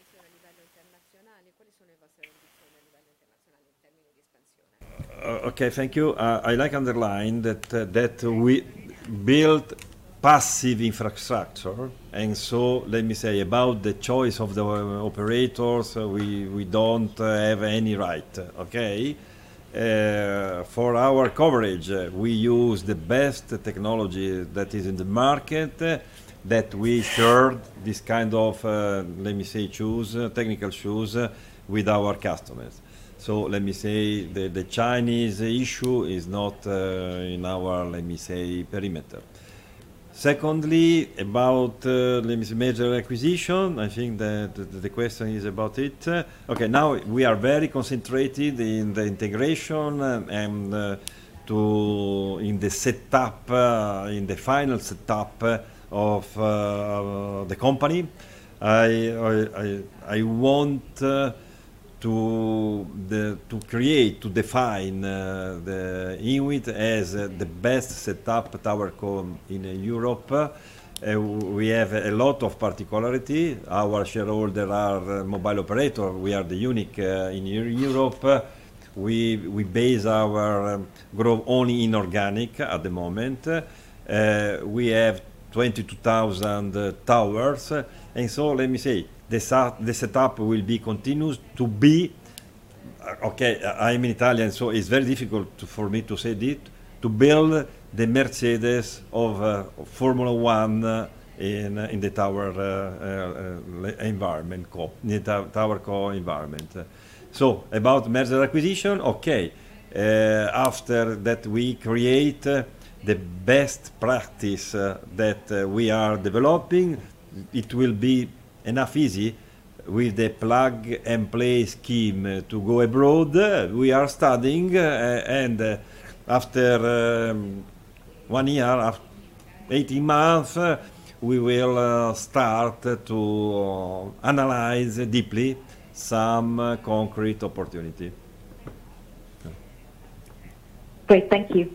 Uh, okay, thank you. Uh, I like underline that uh, that we build passive infrastructure, and so let me say about the choice of the uh, operators, uh, we we don't uh, have any right. Okay. Uh, for our coverage, uh, we use the best technology that is in the market, uh, that we share this kind of, uh, let me say, shoes, uh, technical shoes uh, with our customers. So let me say the, the Chinese issue is not uh, in our, let me say, perimeter. Secondly, about uh, let me say major acquisition, I think that the, the question is about it. Uh, okay, now we are very concentrated in the integration uh, and uh, to in the setup, uh, in the final setup uh, of uh, the company. I I I, I want uh, to the to create to define uh, the INWIT as uh, the best setup towerco in uh, Europe. Uh, we have a lot of particularity. Our shareholders are uh, mobile operator. We are the unique uh, in Europe. Uh, we we base our um, growth only in organic at the moment. Uh, we have twenty-two thousand uh, towers, uh, and so let me say. The, the setup will be continuous to be, okay, I'm in Italian, so it's very difficult to, for me to say it, to build the Mercedes of uh, Formula One uh, in, uh, in the tower uh, uh, environment, co, in the ta- tower co environment. So about merger acquisition, okay, uh, after that we create uh, the best practice uh, that uh, we are developing, it will be enough easy with the plug and play scheme uh, to go abroad. Uh, we are studying uh, and uh, after um, one year, after eighteen months, uh, we will uh, start to uh, analyze deeply some uh, concrete opportunity. Great, thank you.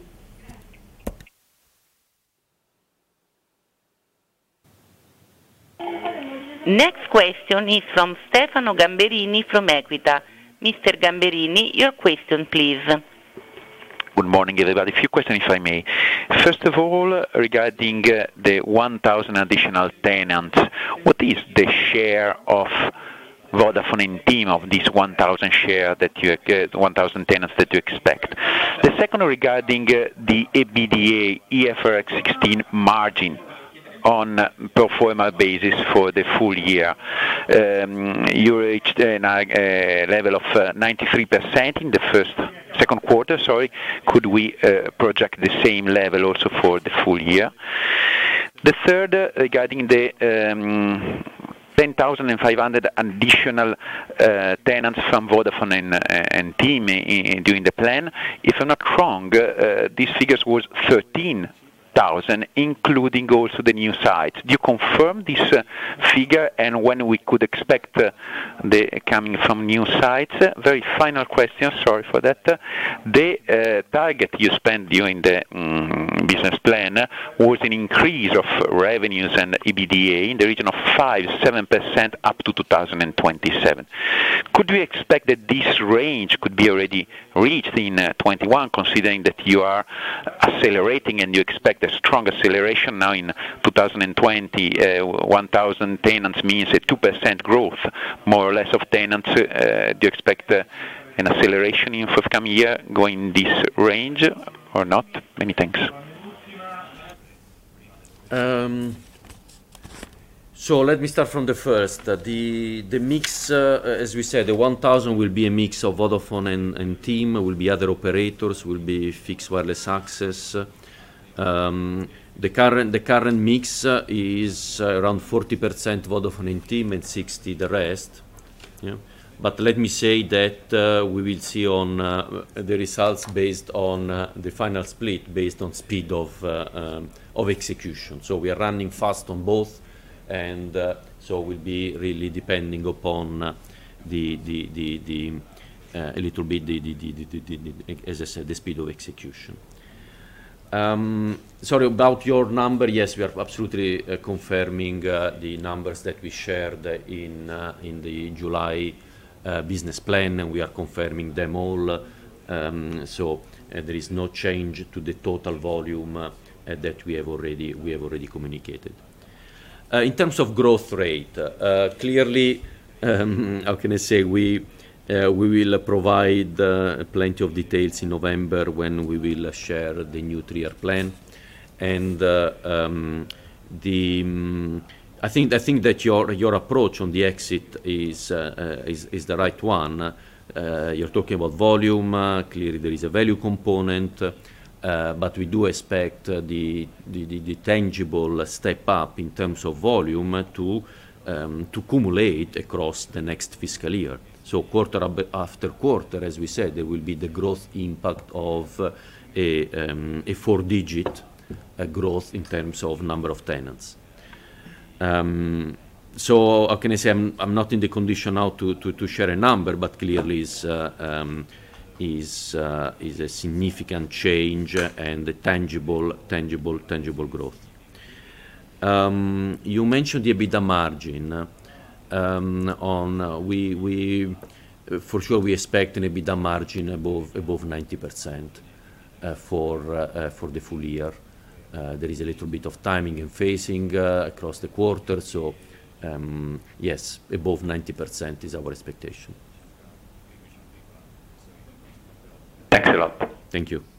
Next question is from Stefano Gamberini from Equita. Mister Gamberini, your question, please. Good morning, everybody. A few questions, if I may. First of all, regarding uh, the one thousand additional tenants, what is the share of Vodafone and TIM of this one thousand share that you uh, one thousand tenants that you expect? The second, regarding uh, the EBITDA I F R S sixteen margin on a pro forma basis for the full year. Um, you reached a, a level of uh, ninety-three percent in the first, second quarter, sorry. Could we uh, project the same level also for the full year? The third, uh, regarding the um, ten thousand five hundred additional uh, tenants from Vodafone and, uh, and TIM in, in, during the plan. If I'm not wrong, uh, these figures was thirteen thousand, including also the new sites. Do you confirm this uh, figure, and when we could expect uh, the coming from new sites? Uh, very final question, sorry for that. Uh, the uh, target you spent during the um, business plan uh, was an increase of revenues and EBITDA in the region of five to seven percent up to two thousand twenty-seven. Could we expect that this range could be already reached in uh, twenty-one, considering that you are accelerating and you expect a strong acceleration now in two thousand twenty? Uh, one thousand tenants means a two percent growth, more or less, of tenants. Uh, do you expect uh, an acceleration in forthcoming year going in this range or not? Many thanks. Um, so let me start from the first. Uh, the the mix, uh, as we said, the one thousand will be a mix of Vodafone and, and TIM, will be other operators, will be fixed wireless access. Um, the current the current mix uh, is uh, around forty percent Vodafone and TIM and sixty the rest. Yeah. But let me say that uh, we will see on uh, the results based on uh, the final split, based on speed of uh, um, of execution. So we are running fast on both, and uh, so we'll be really depending upon uh, the the the, the uh, a little bit the, the, the, the, the, the as I said, the speed of execution. Um, sorry about your number. Yes, we are absolutely uh, confirming uh, the numbers that we shared in uh, in the July uh, business plan, and we are confirming them all. Um, so uh, there is no change to the total volume uh, uh, that we have already we have already communicated. Uh, in terms of growth rate, uh, clearly, um, how can I say, we. Uh, we will uh, provide uh, plenty of details in November when we will uh, share the new three-year plan, and uh, um, the um, I think I think that your your approach on the exit is uh, uh, is, is the right one. Uh, you're talking about volume. Uh, clearly, there is a value component, uh, but we do expect uh, the, the, the the tangible step up in terms of volume to um, to accumulate across the next fiscal year. So quarter after quarter, as we said, there will be the growth impact of uh, a, um, a four-digit uh, growth in terms of number of tenants. Um, so how can I say, I'm, I'm not in the condition now to, to, to share a number, but clearly is, uh, um, is, uh, is a significant change and a tangible, tangible, tangible growth. Um, you mentioned the EBITDA margin. Um, on uh, we we uh, for sure we expect an EBITDA margin above above ninety percent uh, for uh, uh, for the full year. Uh, there is a little bit of timing and phasing uh, across the quarter, so um, yes, above ninety percent is our expectation. Thanks a lot. Thank you.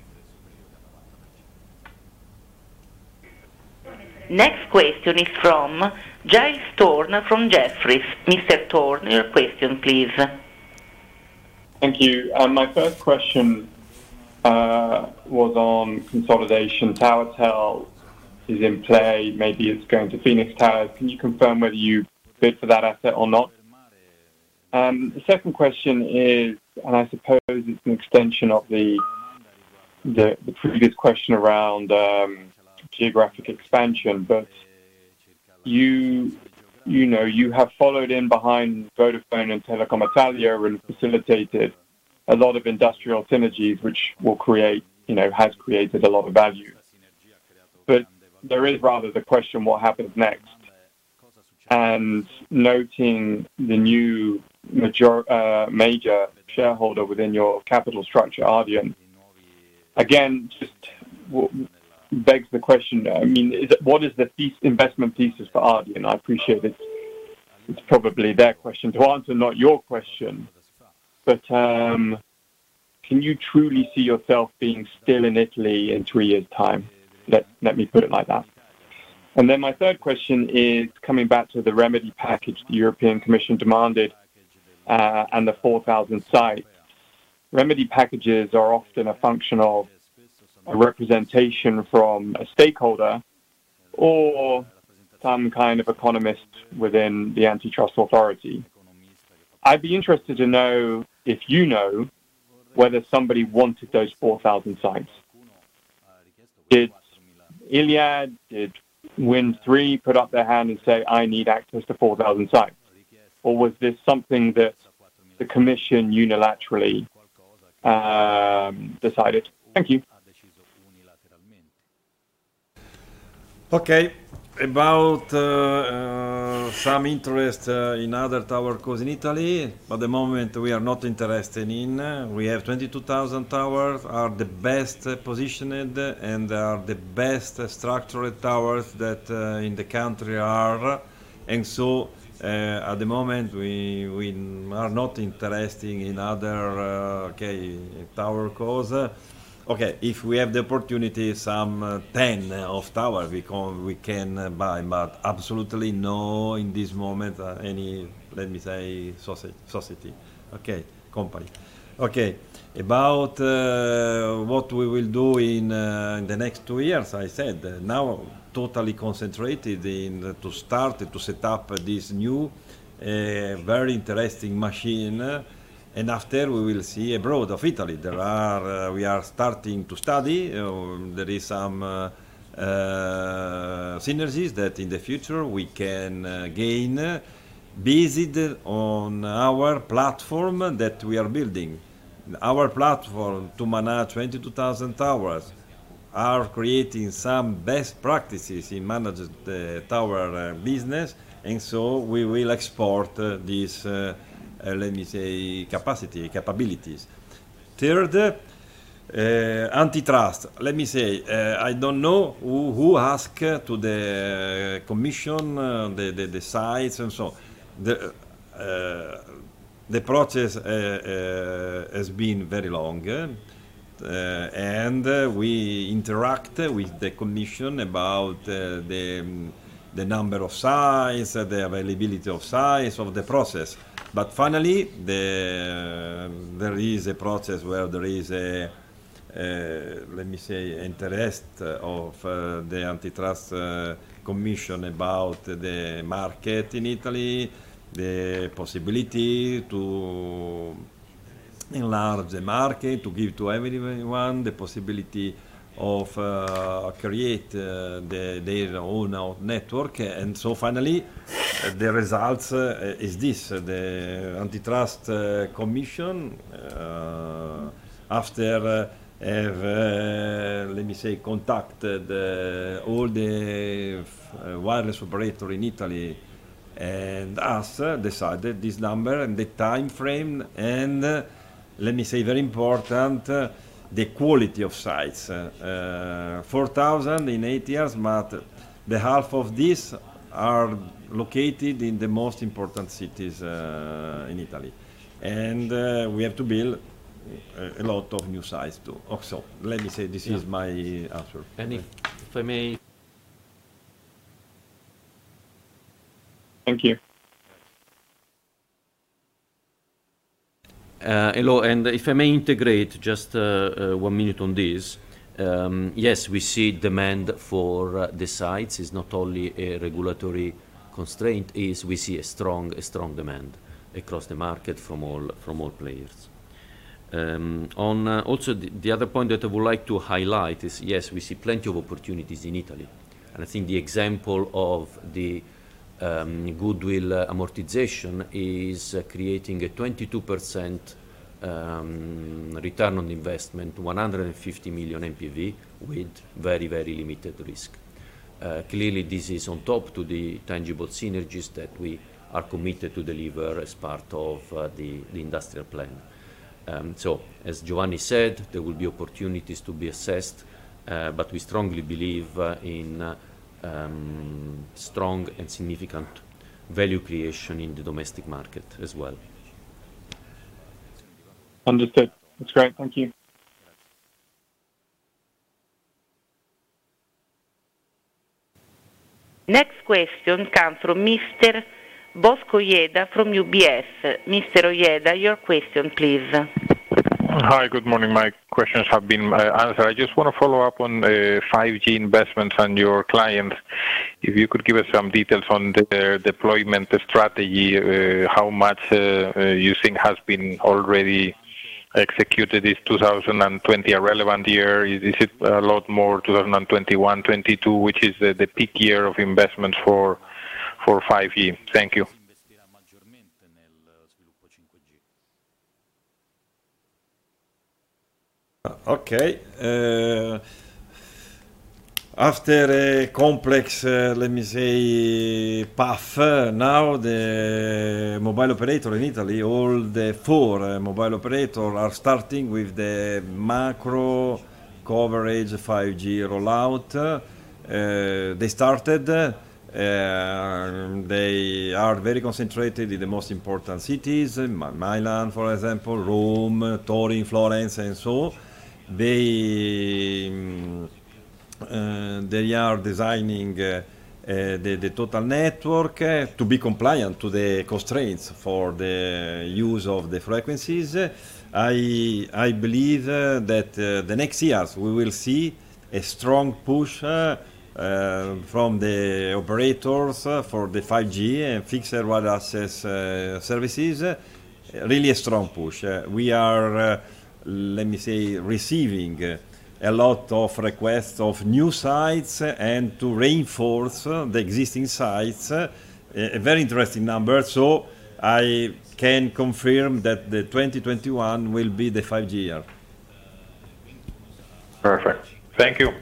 Next question is from Giles Thorne from Jefferies. Mister Thorne, your question, please. Thank you. Um, my first question uh, was on consolidation. TowerTel is in play. Maybe it's going to Phoenix Towers. Can you confirm whether you bid for that asset or not? Um, the second question is, and I suppose it's an extension of the the, the previous question around um, geographic expansion, but you you know you have followed in behind Vodafone and Telecom Italia and facilitated a lot of industrial synergies, which will create you know has created a lot of value. But there is rather the question, what happens next? And noting the new major, uh, major shareholder within your capital structure, Ardian, again, just w- begs the question, I mean, is it, what is the the- investment thesis for Ardian? I appreciate it's, it's probably their question to answer, not your question. But um, can you truly see yourself being still in Italy in three years' time? Let, let me put it like that. And then my third question is coming back to the remedy package the European Commission demanded uh, and the four thousand sites. Remedy packages are often a function of a representation from a stakeholder or some kind of economist within the antitrust authority. I'd be interested to know if you know whether somebody wanted those four thousand sites. Did Iliad, did Wind three put up their hand and say, I need access to four thousand sites? Or was this something that the Commission unilaterally um, decided? Thank you. Okay. About uh, uh, some interest uh, in other tower cos in Italy, at the moment we are not interested in. We have twenty-two thousand towers, are the best uh, positioned and are the best uh, structured towers that uh, in the country are, and so uh, at the moment we, we are not interested in other uh, okay, tower cos. Okay, if we have the opportunity, some uh, ten of towers we can, we can uh, buy, but absolutely no in this moment uh, any, let me say, society, society, okay, company. Okay, about uh, what we will do in, uh, in the next two years, I said, uh, now totally concentrated in uh, to start to set up uh, this new, uh, very interesting machine. Uh, And after we will see abroad of Italy. There are uh, we are starting to study. Uh, there is some uh, uh, synergies that in the future we can uh, gain uh, based on our platform that we are building. Our platform to manage twenty-two thousand towers are creating some best practices in managing the tower uh, business, and so we will export uh, this. Uh, Uh, let me say, capacity, capabilities. Third, uh, antitrust. Let me say, uh, I don't know who, who asked to the commission, uh, the, the, the sites and so. The, uh, the process uh, uh, has been very long, uh, and uh, we interact with the commission about uh, the, the number of sites, uh, the availability of sites, of the process. But finally, the, uh, there is a process where there is a, uh, let me say, interest of uh, the antitrust uh, commission about the market in Italy, the possibility to enlarge the market, to give to everyone the possibility of uh, create uh, the, their own network, and so finally uh, the results uh, is this: uh, the antitrust uh, commission, uh, after uh, have uh, let me say contacted uh, all the uh, wireless operator in Italy and us, uh, decided this number and the time frame, and uh, let me say very important. Uh, the quality of sites, uh, four thousand in eight years, but the half of these are located in the most important cities uh, in Italy. And uh, we have to build a, a lot of new sites too. Also, let me say this yeah. is my answer. And if, if I may... Thank you. Uh, hello, and if I may integrate just uh, uh, one minute on this. Um, yes, we see demand for uh, the sites. It's not only a regulatory constraint, is we see a strong, a strong demand across the market from all, from all players. Um, on uh, also the, the other point that I would like to highlight is, yes, we see plenty of opportunities in Italy. And I think the example of the Um, goodwill uh, amortization is uh, creating a twenty-two percent um, return on investment, one hundred fifty million N P V with very, very limited risk. Uh, clearly, this is on top to the tangible synergies that we are committed to deliver as part of uh, the, the industrial plan. Um, so, as Giovanni said, there will be opportunities to be assessed, uh, but we strongly believe uh, in uh, Um, strong and significant value creation in the domestic market as well. Understood. That's great. Thank you. Next question comes from Mister Bosco Ojeda from U B S. Mister Ojeda, your question, please. Hi, good morning. My questions have been uh, answered. I just want to follow up on uh, five G investments and your clients. If you could give us some details on the deployment strategy, uh, how much uh, uh, you think has been already executed. Is two thousand twenty a relevant year? Is, is it a lot more two thousand twenty-one, twenty-two, which is the, the peak year of investments for for five G? Thank you. Okay. Uh, after a complex, uh, let me say, path, uh, now the mobile operator in Italy, all the four uh, mobile operators are starting with the macro coverage five G rollout. Uh, they started, uh, they are very concentrated in the most important cities, Milan, for example, Rome, Turin, Florence, and so. They, uh, they are designing uh, uh, the, the total network uh, to be compliant to the constraints for the use of the frequencies. I, I believe uh, that uh, the next years we will see a strong push uh, uh, from the operators uh, for the five G and fixed wireless access uh, services. Uh, really a strong push. Uh, we are uh, let me say, receiving uh, a lot of requests of new sites uh, and to reinforce uh, the existing sites, uh, a very interesting number. So I can confirm that the twenty twenty-one will be the five G year. Perfect. Thank you.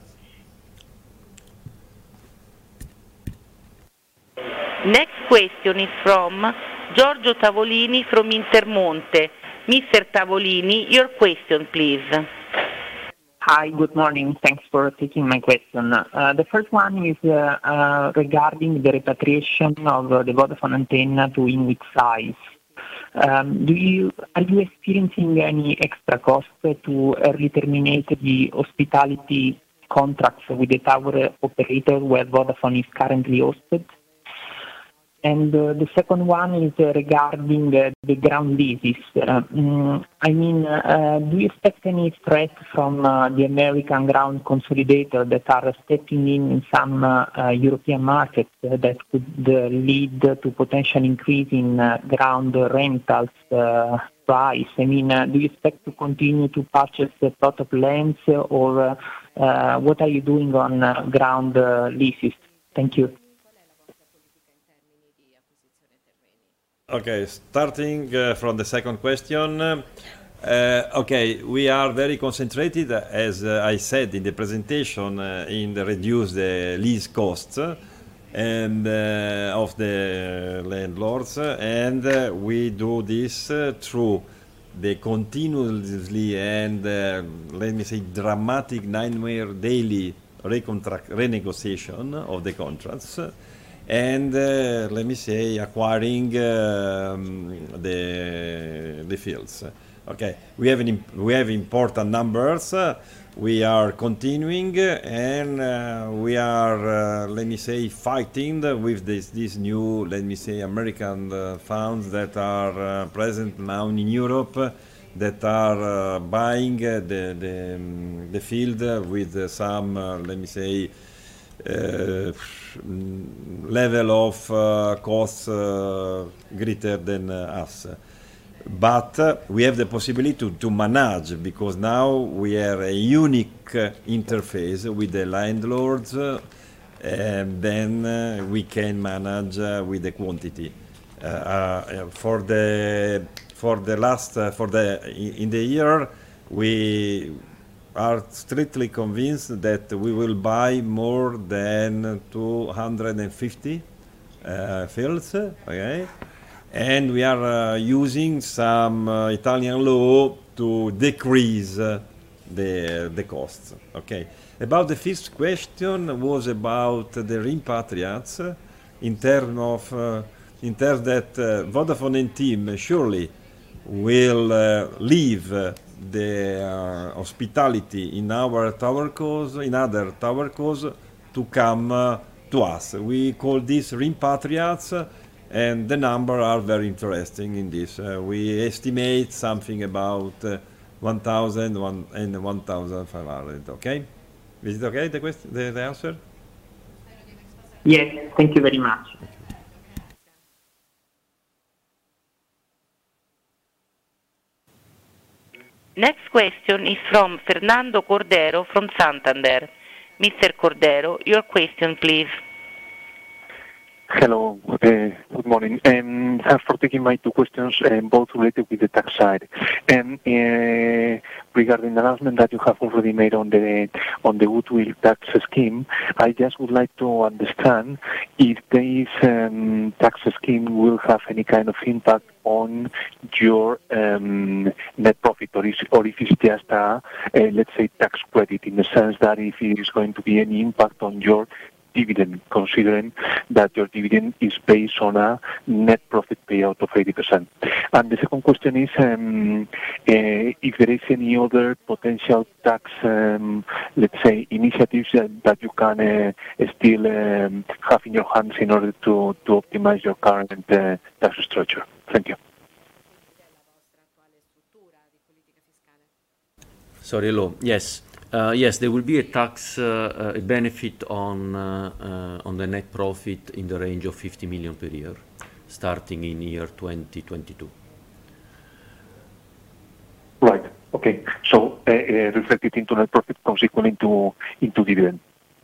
Next question is from Giorgio Tavolini from Intermonte. Mister Tavolini, your question, please. Hi, good morning. Thanks for taking my question. Uh, the first one is uh, uh, regarding the repatriation of uh, the Vodafone antenna to INWIT size. Um, do you, are you experiencing any extra cost to early terminate the hospitality contracts with the tower operator where Vodafone is currently hosted? And uh, the second one is uh, regarding uh, the ground leases. Uh, mm, I mean, uh, do you expect any threat from uh, the American ground consolidator that are stepping in in some uh, uh, European markets uh, that could uh, lead to potential increase in uh, ground rentals uh, price? I mean, uh, do you expect to continue to purchase a plot of lands, or uh, uh, what are you doing on uh, ground uh, leases? Thank you. Okay, starting uh, from the second question. Uh, okay, we are very concentrated, as uh, I said in the presentation, uh, in the reduce the lease costs uh, and uh, of the landlords, and uh, we do this uh, through the continuously and uh, let me say dramatic nine-year daily recontract renegotiation of the contracts. And uh, let me say acquiring um, the the fields. Okay, we have an we have important numbers. Uh, we are continuing, and uh, we are uh, let me say fighting with this this new let me say American uh, funds that are uh, present now in Europe, uh, that are uh, buying uh, the the um, the field with uh, some uh, let me say. Uh, level of uh, costs uh, greater than uh, us. But uh, we have the possibility to, to manage, because now we have a unique uh, interface with the landlords, uh, and then uh, we can manage uh, with the quantity. Uh, uh, for the for the last uh, for the in the year we are strictly convinced that we will buy more than two hundred fifty uh, fields, okay? And we are uh, using some uh, Italian law to decrease uh, the the costs, okay? About the fifth question was about the repatriates in terms of uh, in terms that uh, Vodafone and team surely will uh, leave uh, the uh, hospitality in our tower cos, in other tower cos, to come uh, to us. We call this repatriates, and the numbers are very interesting in this. Uh, we estimate something about uh, one thousand and one thousand five hundred. Okay, is it okay? The question, the, the answer? Yes, thank you very much. Next question is from Fernando Cordero from Santander. Mister Cordero, your question, please. Hello, uh, good morning. Um, thanks for taking my two questions, um, both related with the tax side. Um, uh, regarding the announcement that you have already made on the on the goodwill tax scheme, I just would like to understand if this um, tax scheme will have any kind of impact on your um, net profit, or, is, or if it's just a, a, let's say, tax credit, in the sense that if it is going to be any impact on your dividend, considering that your dividend is based on a net profit payout of eighty percent. And the second question is um, uh, if there is any other potential tax, um, let's say, initiatives uh, that you can uh, still um, have in your hands in order to, to optimize your current uh, tax structure. Thank you. Sorry, hello. Yes. Uh, yes, there will be a tax uh, a benefit on uh, uh, on the net profit in the range of fifty million per year, starting in year twenty twenty-two. Right. Okay. So uh, uh, reflected into net profit, consequently into into dividend.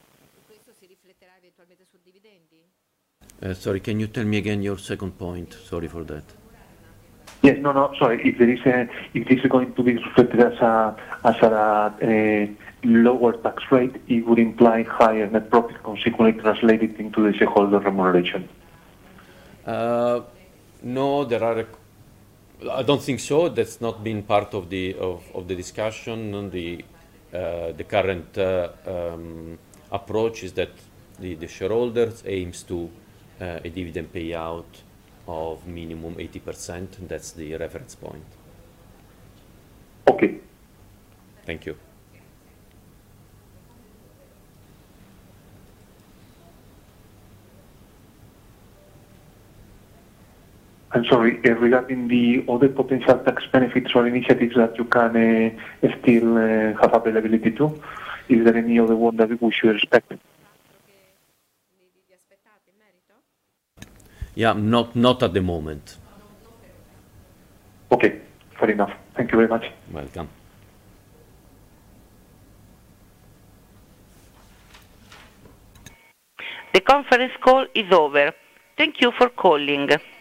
Uh, sorry, can you tell me again your second point? Sorry for that. Yes, no, no, sorry. If there is a, if this is going to be reflected as a as a, a lower tax rate, it would imply higher net profit, consequently translated into the shareholder remuneration. Uh, no, there are. I don't think so. That's not been part of the of, of the discussion. The uh, the current uh, um, approach is that the, the shareholders aims to uh, a dividend payout of minimum eighty percent. That's the reference point. Okay. Thank you. I'm sorry, uh, regarding the other potential tax benefits or initiatives that you can uh, still uh, have availability to, is there any other one that we should expect? Yeah, not not at the moment. Okay, fair enough. Thank you very much. Welcome. The conference call is over. Thank you for calling.